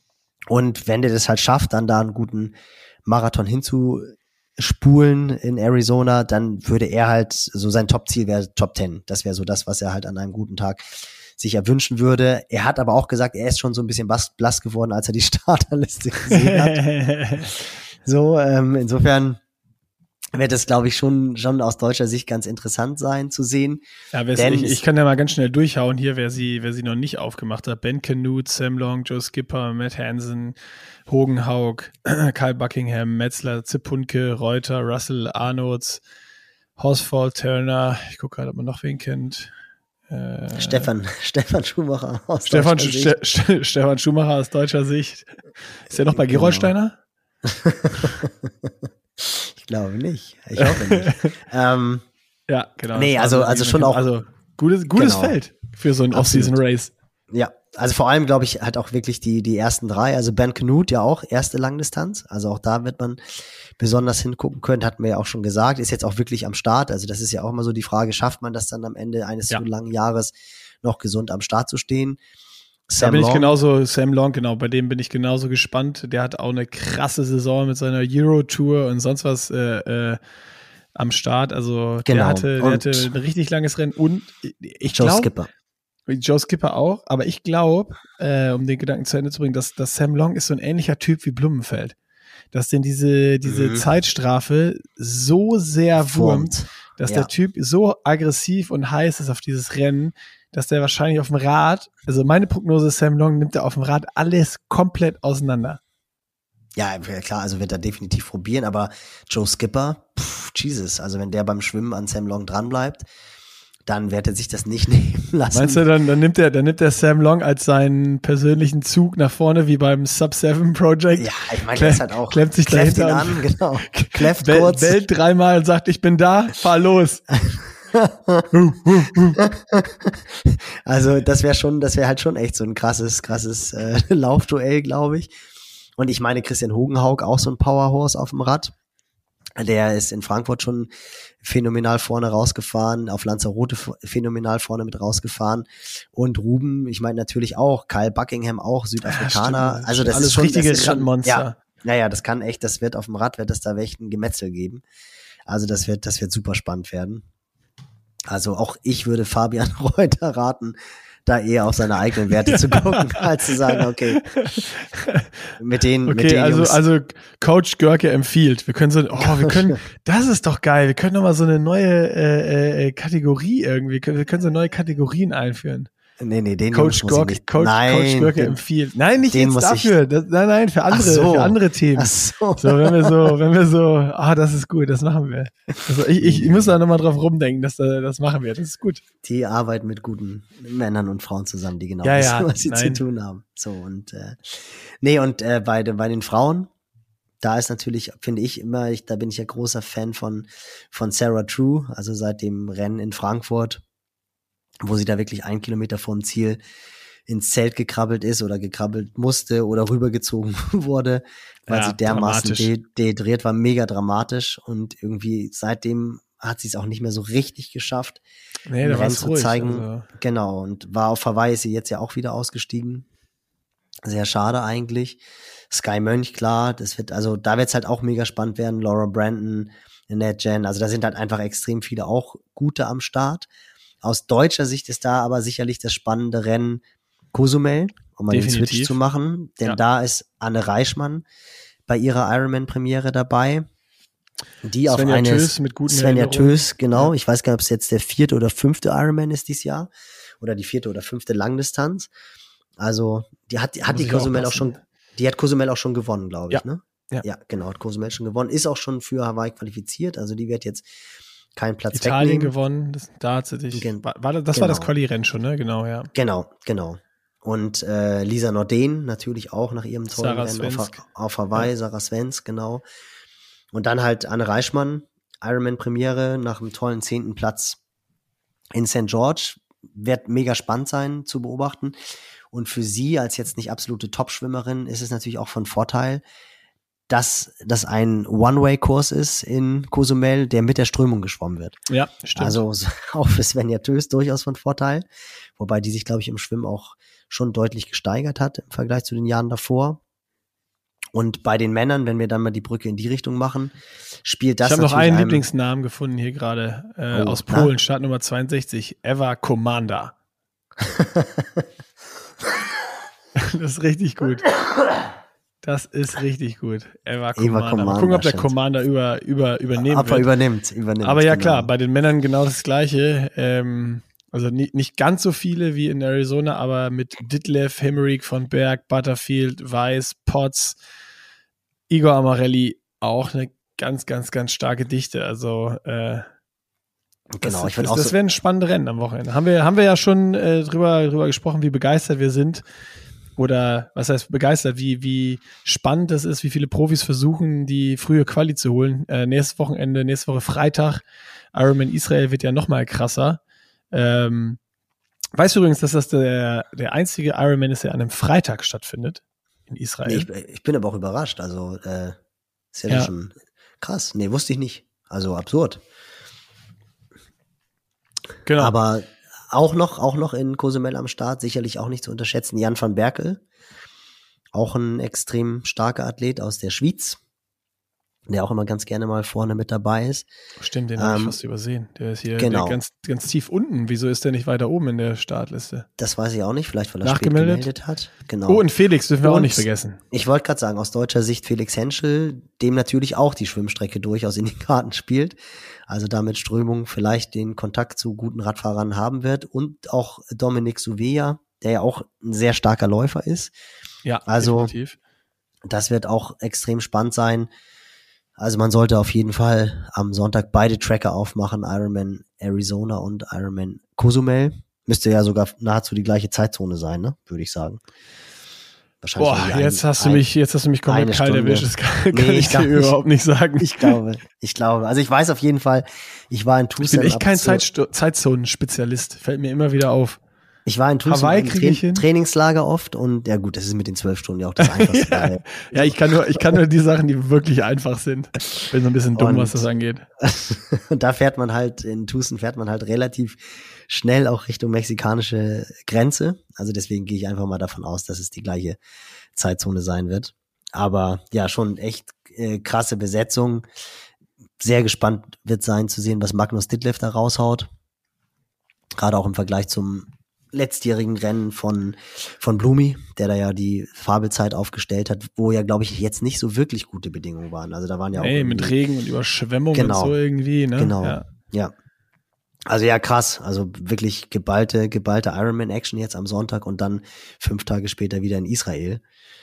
Und wenn der das halt schafft, dann da einen guten Marathon hinzuspulen in Arizona, dann würde er halt, so sein Top-Ziel wäre Top zehn. Das wäre so das, was er halt an einem guten Tag sich erwünschen würde. Er hat aber auch gesagt, er ist schon so ein bisschen blass geworden, als er die Starterliste gesehen hat. So, ähm, insofern wird es, glaube ich, schon schon aus deutscher Sicht ganz interessant sein zu sehen. Ja, denn ich, ich kann ja mal ganz schnell durchhauen hier, wer sie wer sie noch nicht aufgemacht hat. Ben Canute, Sam Long, Joe Skipper, Matt Hansen, Hogan Haug, Kyle Buckingham, Metzler, Zippunke, Reuter, Russell, Arnolds, Horsfall, Turner. Ich gucke gerade, ob man noch wen kennt. Äh, Stefan, Stefan Schumacher aus Stefan, deutscher Ste Sicht. Ste Stefan Schumacher aus deutscher Sicht. Ist der noch bei genau. Gerolsteiner? Ich glaube nicht. Ich hoffe nicht. ähm, ja, genau. Nee, also, also schon auch. Also gutes, gutes genau. Feld für so ein Off-Season-Race. Ja, Also vor allem, glaube ich, halt auch wirklich die, die ersten drei. Also Ben Knut ja auch, erste Langdistanz. Also auch da wird man besonders hingucken können, hatten wir ja auch schon gesagt. Ist jetzt auch wirklich am Start. Also das ist ja auch immer so die Frage, schafft man das dann am Ende eines Ja. so langen Jahres noch gesund am Start zu stehen? Da bin ich genauso, Sam Long, genau, bei dem bin ich genauso gespannt. Der hat auch eine krasse Saison mit seiner Euro-Tour und sonst was äh, äh, am Start. Also Genau. der, hatte, der Und hatte ein richtig langes Rennen und ich Joe glaube, Skipper. Joe Skipper auch, aber ich glaube, äh, um den Gedanken zu Ende zu bringen, dass, dass Sam Long ist so ein ähnlicher Typ wie Blumenfeld. Dass den diese, diese Mhm. Zeitstrafe so sehr wurmt, Formt. dass Ja. der Typ so aggressiv und heiß ist auf dieses Rennen, dass der wahrscheinlich auf dem Rad, also meine Prognose, Sam Long nimmt er auf dem Rad alles komplett auseinander. Ja, klar, also wird er definitiv probieren, aber Joe Skipper, pff, Jesus, also wenn der beim Schwimmen an Sam Long dranbleibt, dann wird er sich das nicht nehmen lassen. Meinst du, dann, dann nimmt er, dann nimmt er Sam Long als seinen persönlichen Zug nach vorne, wie beim Sub seven Project? Ja, ich meine, der ist halt auch, klemmt sich kläfft ihn dahinter an, genau, kläfft Bell, kurz. bellt dreimal und sagt, ich bin da, fahr los. Also das wäre schon, das wäre halt schon echt so ein krasses, krasses äh, Laufduell, glaube ich. Und ich meine, Christian Hogenhaug, auch so ein Powerhorse auf dem Rad. Der ist in Frankfurt schon phänomenal vorne rausgefahren, auf Lanzarote phänomenal vorne mit rausgefahren. Und Ruben, ich meine natürlich auch, Kyle Buckingham auch, Südafrikaner. Ja, also das alles ist schon, richtige das ist schon, Radmonster. ja, naja, das kann echt, das wird auf dem Rad, wird es da echt ein Gemetzel geben. Also das wird, das wird super spannend werden. Also auch ich würde Fabian Reuter raten, da eher auf seine eigenen Werte zu gucken, als zu sagen, okay, mit den, Okay, mit den also, Jungs. also Coach Görke empfiehlt. Wir können so, oh, wir können, das ist doch geil. Wir können noch mal so eine neue äh, äh, Kategorie irgendwie. Wir können so neue Kategorien einführen. nee, nee, den Coach Jungs muss ich Görke, nicht. Coach, nein, Coach Görke den, empfiehlt. Nein, nicht den jetzt muss dafür. Das, nein, nein, für andere, Ach so. für andere Themen. Ach so. So, wenn wir so, wenn wir so, ah, das ist gut, das machen wir. Also ich, ich, ich muss da nochmal drauf rumdenken, dass da, das machen wir. Das ist gut. Die arbeiten mit guten Männern und Frauen zusammen, die genau Ja, wissen, ja, was sie nein. zu tun haben. So, und äh, nee, und äh, bei, de, bei den Frauen, da ist natürlich, finde ich immer, ich, da bin ich ja großer Fan von, von Sarah True, also seit dem Rennen in Frankfurt, wo sie da wirklich ein Kilometer vorm Ziel ins Zelt gekrabbelt ist oder gekrabbelt musste oder rübergezogen wurde, weil Ja, sie dermaßen dramatisch. de dehydriert war, mega dramatisch, und irgendwie seitdem hat sie es auch nicht mehr so richtig geschafft, Nee, im da war Rennen es zu ruhig. zeigen. Also. Genau, und war auf Hawaii, ist sie jetzt ja auch wieder ausgestiegen. Sehr schade eigentlich. Sky Mönch, klar, das wird, also da wird es halt auch mega spannend werden. Laura Brandon, Annette Jen, also da sind halt einfach extrem viele auch gute am Start. Aus deutscher Sicht ist da aber sicherlich das spannende Rennen Cozumel, um mal den Definitiv. Switch zu machen, denn Ja. da ist Anne Reichmann bei ihrer Ironman-Premiere dabei, die auf Svenja eine Tös mit guten Svenja Erinnerungen. Tös, genau, Ja. ich weiß gar nicht, ob es jetzt der vierte oder fünfte Ironman ist dieses Jahr oder die vierte oder fünfte Langdistanz. Also die hat, hat muss die ich Cozumel auch aufpassen. schon, die hat Cozumel auch schon gewonnen, glaube ich, Ja. ne? Ja. ja, genau, hat Cozumel schon gewonnen, ist auch schon für Hawaii qualifiziert, also die wird jetzt keinen Platz Italien wegnehmen. gewonnen, das, da hat sie dich. Gen- War, war, das das war das genau. Quali-Rennen schon, ne? Genau, ja. Genau, genau. Und äh, Lisa Norden natürlich auch nach ihrem tollen Sarah Rennen auf, Svensk. auf Hawaii, Ja. Sarah Svensk, genau. Und dann halt Anne Reichmann, Ironman-Premiere nach einem tollen zehnten Platz in Sankt George. Wird mega spannend sein zu beobachten. Und für sie als jetzt nicht absolute Top-Schwimmerin ist es natürlich auch von Vorteil, dass das ein One-Way-Kurs ist in Cozumel, der mit der Strömung geschwommen wird. Ja, stimmt. Also so- auch für Svenja Tös durchaus von Vorteil, wobei die sich, glaube ich, im Schwimmen auch schon deutlich gesteigert hat im Vergleich zu den Jahren davor. Und bei den Männern, wenn wir dann mal die Brücke in die Richtung machen, spielt das ich habe noch natürlich einen einem- Lieblingsnamen gefunden hier gerade äh, Oh, aus na? Polen, Startnummer zweiundsechzig, Eva Komanda. Das ist richtig gut. Das ist richtig gut. Eva Komanda. Mal gucken, ob der stimmt. Commander über, über, übernehmen Aber wird. übernimmt, übernimmt. Aber ja genau. klar, bei den Männern genau das Gleiche. Ähm, also nicht, nicht ganz so viele wie in Arizona, aber mit Ditlev, Hemmerich von Berg, Butterfield, Weiss, Potts, Igor Amarelli auch eine ganz, ganz, ganz starke Dichte. Also äh, Genau, das, ich würde das, auch das so, werden spannende Rennen am Wochenende. Haben wir, haben wir ja schon äh, drüber, drüber gesprochen, wie begeistert wir sind. Oder was heißt begeistert, wie, wie spannend es ist, wie viele Profis versuchen, die frühe Quali zu holen. Äh, nächstes Wochenende, nächste Woche Freitag, Ironman Israel wird ja noch mal krasser. Ähm, Weißt du übrigens, dass das der, der einzige Ironman ist, der an einem Freitag stattfindet in Israel? Nee, ich, ich bin aber auch überrascht. Also, äh, ist ja, Ja. schon krass. Nee, wusste ich nicht. Also absurd. Genau. Aber auch noch, auch noch in Cozumel am Start, sicherlich auch nicht zu unterschätzen, Jan van Berkel. Auch ein extrem starker Athlet aus der Schweiz, der auch immer ganz gerne mal vorne mit dabei ist. Stimmt, den habe ich Ähm, fast übersehen. Der ist hier genau. der ganz, ganz tief unten. Wieso ist der nicht weiter oben in der Startliste? Das weiß ich auch nicht, vielleicht weil er spät Nachgemeldet? gemeldet hat. Genau. Oh, und Felix dürfen wir auch Und nicht vergessen. Ich wollte gerade sagen, aus deutscher Sicht Felix Henschel, dem natürlich auch die Schwimmstrecke durchaus in die Karten spielt. Also damit Strömung vielleicht den Kontakt zu guten Radfahrern haben wird. Und auch Dominik Souveja, der ja auch ein sehr starker Läufer ist. Ja, Also definitiv. das wird auch extrem spannend sein. Also man sollte auf jeden Fall am Sonntag beide Tracker aufmachen, Ironman Arizona und Ironman Cozumel. Müsste ja sogar nahezu die gleiche Zeitzone sein, ne? Würde ich sagen. Wahrscheinlich Boah, irgendwie jetzt ein- hast du ein- mich, jetzt hast du mich komplett eine kalt Stunde. erwischt. Das kann, Nee, kann ich ich glaub dir nicht. überhaupt nicht sagen. Ich glaube, ich glaube. Also ich weiß auf jeden Fall, ich war in Ich Tucson. bin echt ab kein zu- Zeitsto- Zeitzonen-Spezialist. Fällt mir immer wieder auf. Ich war in Tucson Hawaii im krieg Tra ich hin. Trainingslager oft und ja gut, das ist mit den zwölf Stunden ja auch das Einfachste. Ja. weil- Ja, ich kann nur, ich kann nur die Sachen, die wirklich einfach sind. Ich bin so ein bisschen dumm, Und- was das angeht. Und da fährt man halt, in Tucson fährt man halt relativ schnell auch Richtung mexikanische Grenze. Also deswegen gehe ich einfach mal davon aus, dass es die gleiche Zeitzone sein wird. Aber ja, schon echt äh, krasse Besetzung. Sehr gespannt wird sein zu sehen, was Magnus Ditlev da raushaut. Gerade auch im Vergleich zum letztjährigen Rennen von, von Blumi, der da ja die Fabelzeit aufgestellt hat, wo ja, glaube ich, jetzt nicht so wirklich gute Bedingungen waren. Also da waren ja auch Ey, mit irgendwie- Regen und Überschwemmung Genau. und so irgendwie, ne? Genau. Ja. Ja. Also ja, krass. Also wirklich geballte, geballte Ironman-Action jetzt am Sonntag und dann fünf Tage später wieder in Israel.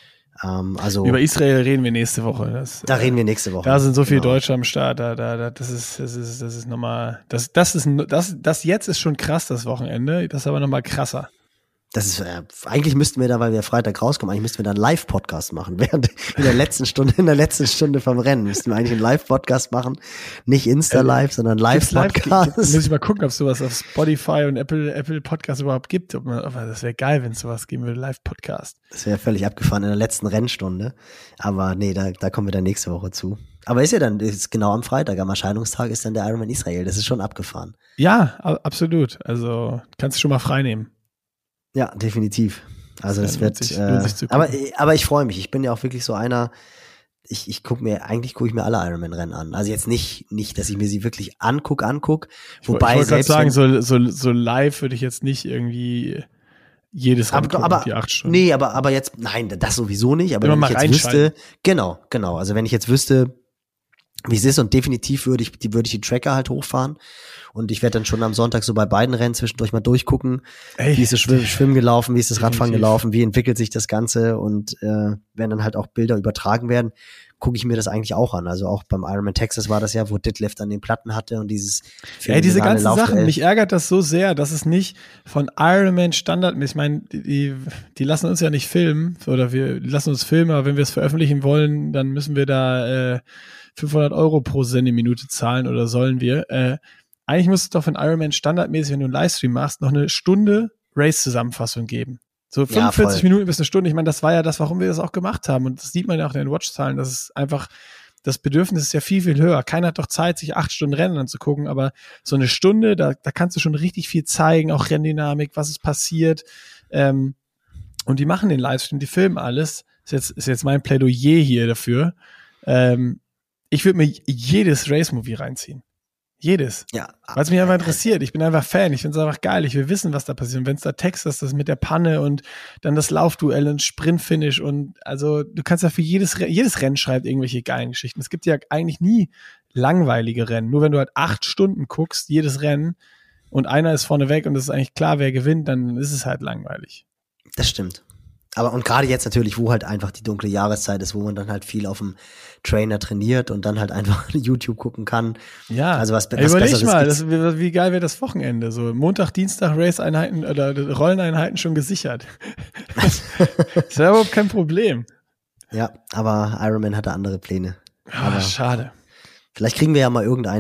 Ähm, also Über Israel reden wir nächste Woche. Das, da reden wir nächste Woche. Da sind so viele Genau. Deutsche am Start, da, da, da, das ist, das ist, das ist nochmal, das, das ist, das, das jetzt ist schon krass, das Wochenende, das ist aber nochmal krasser. Das ist, äh, eigentlich müssten wir da, weil wir Freitag rauskommen, eigentlich müssten wir da einen Live-Podcast machen. Während in der letzten Stunde, in der letzten Stunde vom Rennen müssten wir eigentlich einen Live-Podcast machen. Nicht Insta-Live, sondern Gibt's live- Live-Podcast. Muss ich mal gucken, ob es sowas auf Spotify und Apple, Apple Podcast überhaupt gibt. Ob man, aber das wäre geil, wenn es sowas geben würde, Live-Podcast. Das wäre völlig abgefahren in der letzten Rennstunde. Aber nee, da, da kommen wir dann nächste Woche zu. Aber ist ja dann, ist genau am Freitag, am Erscheinungstag ist dann der Ironman Israel. Das ist schon abgefahren. Ja, a- absolut. Also kannst du schon mal frei nehmen. Ja, definitiv. Also Das es lohnt wird, sich- lohnt sich äh, zu aber, gucken. aber ich freue mich. Ich bin ja auch wirklich so einer, ich, ich gucke mir, eigentlich gucke ich mir alle Ironman-Rennen an. Also jetzt nicht, nicht, dass ich mir sie wirklich anguck, anguck. Ich woll- Wobei ich wollte gerade selbst sagen, wenn- so, so, so live würde ich jetzt nicht irgendwie jedes Rennen aber, gucken, aber die acht Stunden. nee, aber, aber jetzt, nein, das sowieso nicht. Aber Immer wenn mal ich jetzt reinschalten. wüsste, genau, genau. Also wenn ich jetzt wüsste, wie es ist und definitiv würde ich, die würde ich die Tracker halt hochfahren und ich werde dann schon am Sonntag so bei beiden Rennen zwischendurch mal durchgucken, Ey, wie ist das Schwimmen, Schwimmen gelaufen, wie ist das Radfahren Definitiv. gelaufen, wie entwickelt sich das Ganze und äh, wenn dann halt auch Bilder übertragen werden, gucke ich mir das eigentlich auch an. Also auch beim Ironman Texas war das ja, wo Ditlev dann den Platten hatte und dieses Ey, diese phänomenale ganzen Sachen, Laufduell. mich ärgert das so sehr, dass es nicht von Ironman Standard, ich meine, die, die, die lassen uns ja nicht filmen, oder wir die lassen uns filmen, aber wenn wir es veröffentlichen wollen, dann müssen wir da äh, fünfhundert Euro pro Sendeminute zahlen oder sollen wir. Äh, eigentlich muss es doch von Ironman standardmäßig, wenn du einen Livestream machst, noch eine Stunde Race-Zusammenfassung geben. So fünfundvierzig voll. Minuten bis eine Stunde. Ich meine, das war ja das, warum wir das auch gemacht haben. Und das sieht man ja auch in den Watchzahlen, dass es einfach, das Bedürfnis ist ja viel, viel höher. Keiner hat doch Zeit, sich acht Stunden Rennen anzugucken, aber so eine Stunde, da, da kannst du schon richtig viel zeigen, auch Renndynamik, was ist passiert. Ähm, und die machen den Livestream, die filmen alles. Ist jetzt, ist jetzt mein Plädoyer hier dafür. Ähm, ich würde mir jedes Race-Movie reinziehen. Jedes. Ja, Weil es mich einfach interessiert. Ich bin einfach Fan. Ich finde es einfach geil. Ich will wissen, was da passiert. Und wenn es da Text ist, das mit der Panne und dann das Laufduell und Sprintfinish und also du kannst ja für jedes Re- jedes Rennen schreibt irgendwelche geilen Geschichten. Es gibt ja eigentlich nie langweilige Rennen. Nur wenn du halt acht Stunden guckst, jedes Rennen und einer ist vorne weg und es ist eigentlich klar, wer gewinnt, dann ist es halt langweilig. das stimmt. Aber und gerade jetzt natürlich, wo halt einfach die dunkle Jahreszeit ist, wo man dann halt viel auf dem Trainer trainiert und dann halt einfach YouTube gucken kann. Ja, Also was, was Ey, überleg Besseres mal, gibt's. das, wie, wie geil wäre das Wochenende? So Montag, Dienstag Race-Einheiten oder Rolleneinheiten schon gesichert. Das wäre überhaupt kein Problem. Ja, aber Ironman hatte andere Pläne. Ah, Aber schade. vielleicht kriegen wir ja mal irgendeinen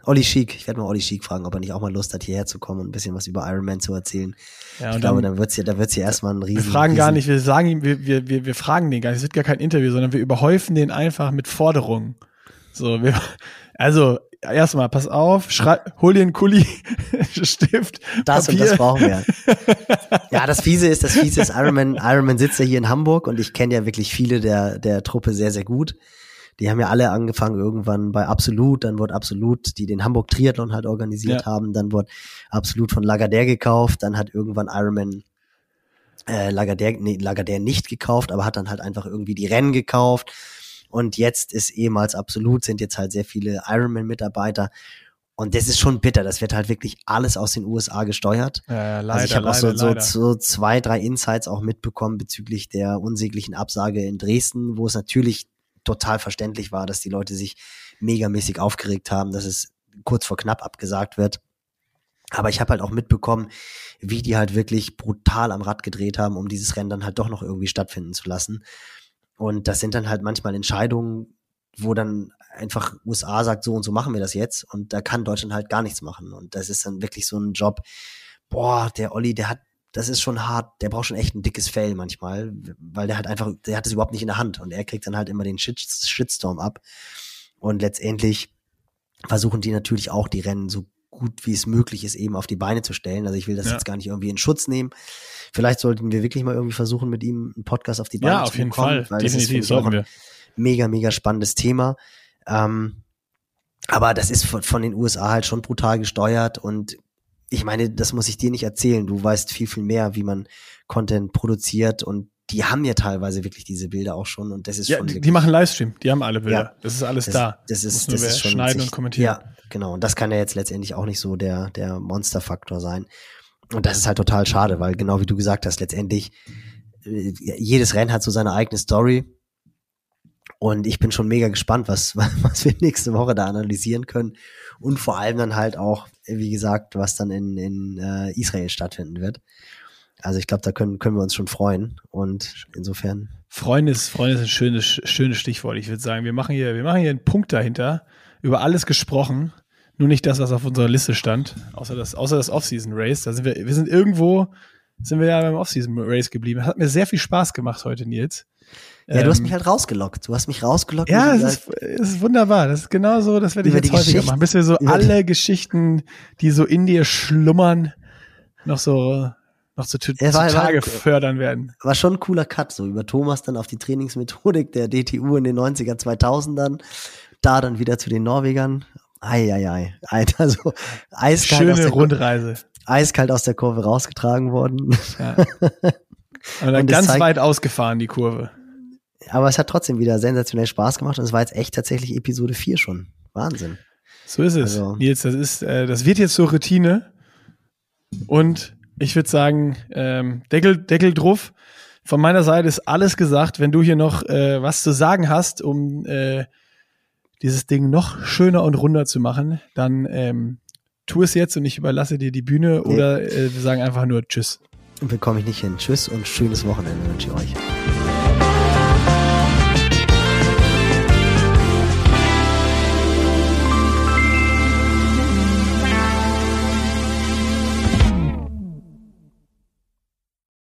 Olli Schick, ich werde mal Olli Schick fragen, ob er nicht auch mal Lust hat, hierher zu kommen und ein bisschen was über Iron Man zu erzählen. Ja, ich glaube, dann wird's hier, da wird's hier erstmal ein riesen... Wir fragen riesen gar nicht, wir sagen ihm, wir, wir, wir, wir fragen den gar nicht, es wird gar kein Interview, sondern wir überhäufen den einfach mit Forderungen. So, wir, also, erstmal, pass auf, schreib, hol dir einen Kuli, Stift, Das Papier. und das brauchen wir. Ja, das Fiese ist, das Fiese ist, Iron Man, Iron Man sitzt ja hier in Hamburg und ich kenne ja wirklich viele der, der Truppe sehr, sehr gut. Die haben ja alle angefangen irgendwann bei Absolut, dann wurde Absolut, die den Hamburg Triathlon halt organisiert ja. haben, dann wurde Absolut von Lagardère gekauft, dann hat irgendwann Ironman äh, Lagardère, nee, Lagardère nicht gekauft, aber hat dann halt einfach irgendwie die Rennen gekauft und jetzt ist ehemals Absolut, sind jetzt halt sehr viele Ironman-Mitarbeiter und das ist schon bitter, das wird halt wirklich alles aus den U S A gesteuert. Ja, ja, leider, also ich habe auch so, leider, so, so zwei, drei Insights auch mitbekommen bezüglich der unsäglichen Absage in Dresden, wo es natürlich total verständlich war, dass die Leute sich megamäßig aufgeregt haben, dass es kurz vor knapp abgesagt wird. Aber ich habe halt auch mitbekommen, wie die halt wirklich brutal am Rad gedreht haben, um dieses Rennen dann halt doch noch irgendwie stattfinden zu lassen. Und das sind dann halt manchmal Entscheidungen, wo dann einfach U S A sagt, so und so machen wir das jetzt. Und da kann Deutschland halt gar nichts machen. Und das ist dann wirklich so ein Job, boah, der Olli, der hat das ist schon hart, der braucht schon echt ein dickes Fell manchmal, weil der halt einfach, der hat es überhaupt nicht in der Hand und er kriegt dann halt immer den Shit, Shitstorm ab und letztendlich versuchen die natürlich auch die Rennen so gut wie es möglich ist eben auf die Beine zu stellen, also ich will das ja. jetzt gar nicht irgendwie in Schutz nehmen, vielleicht sollten wir wirklich mal irgendwie versuchen mit ihm einen Podcast auf die Beine ja, zu bekommen. Ja, auf jeden Fall, weil definitiv das ist auch ein wir. mega, mega spannendes Thema, ähm, aber das ist von, von den U S A halt schon brutal gesteuert und ich meine, das muss ich dir nicht erzählen. Du weißt viel, viel mehr, wie man Content produziert und die haben ja teilweise wirklich diese Bilder auch schon und das ist ja, schon die, die machen Livestream, die haben alle Bilder. Ja, das ist alles das, da. Das ist, muss das nur ist schon schneiden sich, und kommentieren. Ja, genau. Und das kann ja jetzt letztendlich auch nicht so der, der Monsterfaktor sein. Und das ist halt total schade, weil genau wie du gesagt hast, letztendlich äh, jedes Rennen hat so seine eigene Story. Und ich bin schon mega gespannt, was, was wir nächste Woche da analysieren können. Und vor allem dann halt auch, wie gesagt, was dann in, in äh, Israel stattfinden wird. Also ich glaube, da können, können wir uns schon freuen. Und insofern. Freunde ist, Freunde ist ein schönes, schönes Stichwort. Ich würde sagen, wir machen hier, wir machen hier einen Punkt dahinter. Über alles gesprochen. Nur nicht das, was auf unserer Liste stand. Außer das, außer das Off-Season-Race. Da sind wir, wir sind irgendwo, sind wir ja beim Off-Season-Race geblieben. Hat mir sehr viel Spaß gemacht heute, Nils. Ja, du hast mich halt rausgelockt. Du hast mich rausgelockt. Ja, es ist, es ist wunderbar. Das ist genau so, das werde ich jetzt häufiger machen. Bis wir so alle Geschichten, die so in dir schlummern, noch so, noch so zu, ja, war, zu Tage war, fördern werden. War schon ein cooler Cut, so über Thomas dann auf die Trainingsmethodik der D T U in den neunziger, zweitausendern, da dann wieder zu den Norwegern. Eieiei. Alter, so eiskalt Schöne aus der Rundreise. Eiskalt aus der Kurve rausgetragen worden. Ja. Und dann ganz zeigt, weit ausgefahren, die Kurve. Aber es hat trotzdem wieder sensationell Spaß gemacht und es war jetzt echt tatsächlich Episode vier schon. Wahnsinn. So ist es. Also, Nils, das ist, äh, das wird jetzt zur Routine und ich würde sagen, ähm, Deckel, Deckel drauf. Von meiner Seite ist alles gesagt. Wenn du hier noch äh, was zu sagen hast, um äh, dieses Ding noch schöner und runder zu machen, dann ähm, tu es jetzt und ich überlasse dir die Bühne nee. oder äh, wir sagen einfach nur Tschüss. Bekomme ich nicht hin. Tschüss und schönes Wochenende wünsche ich euch.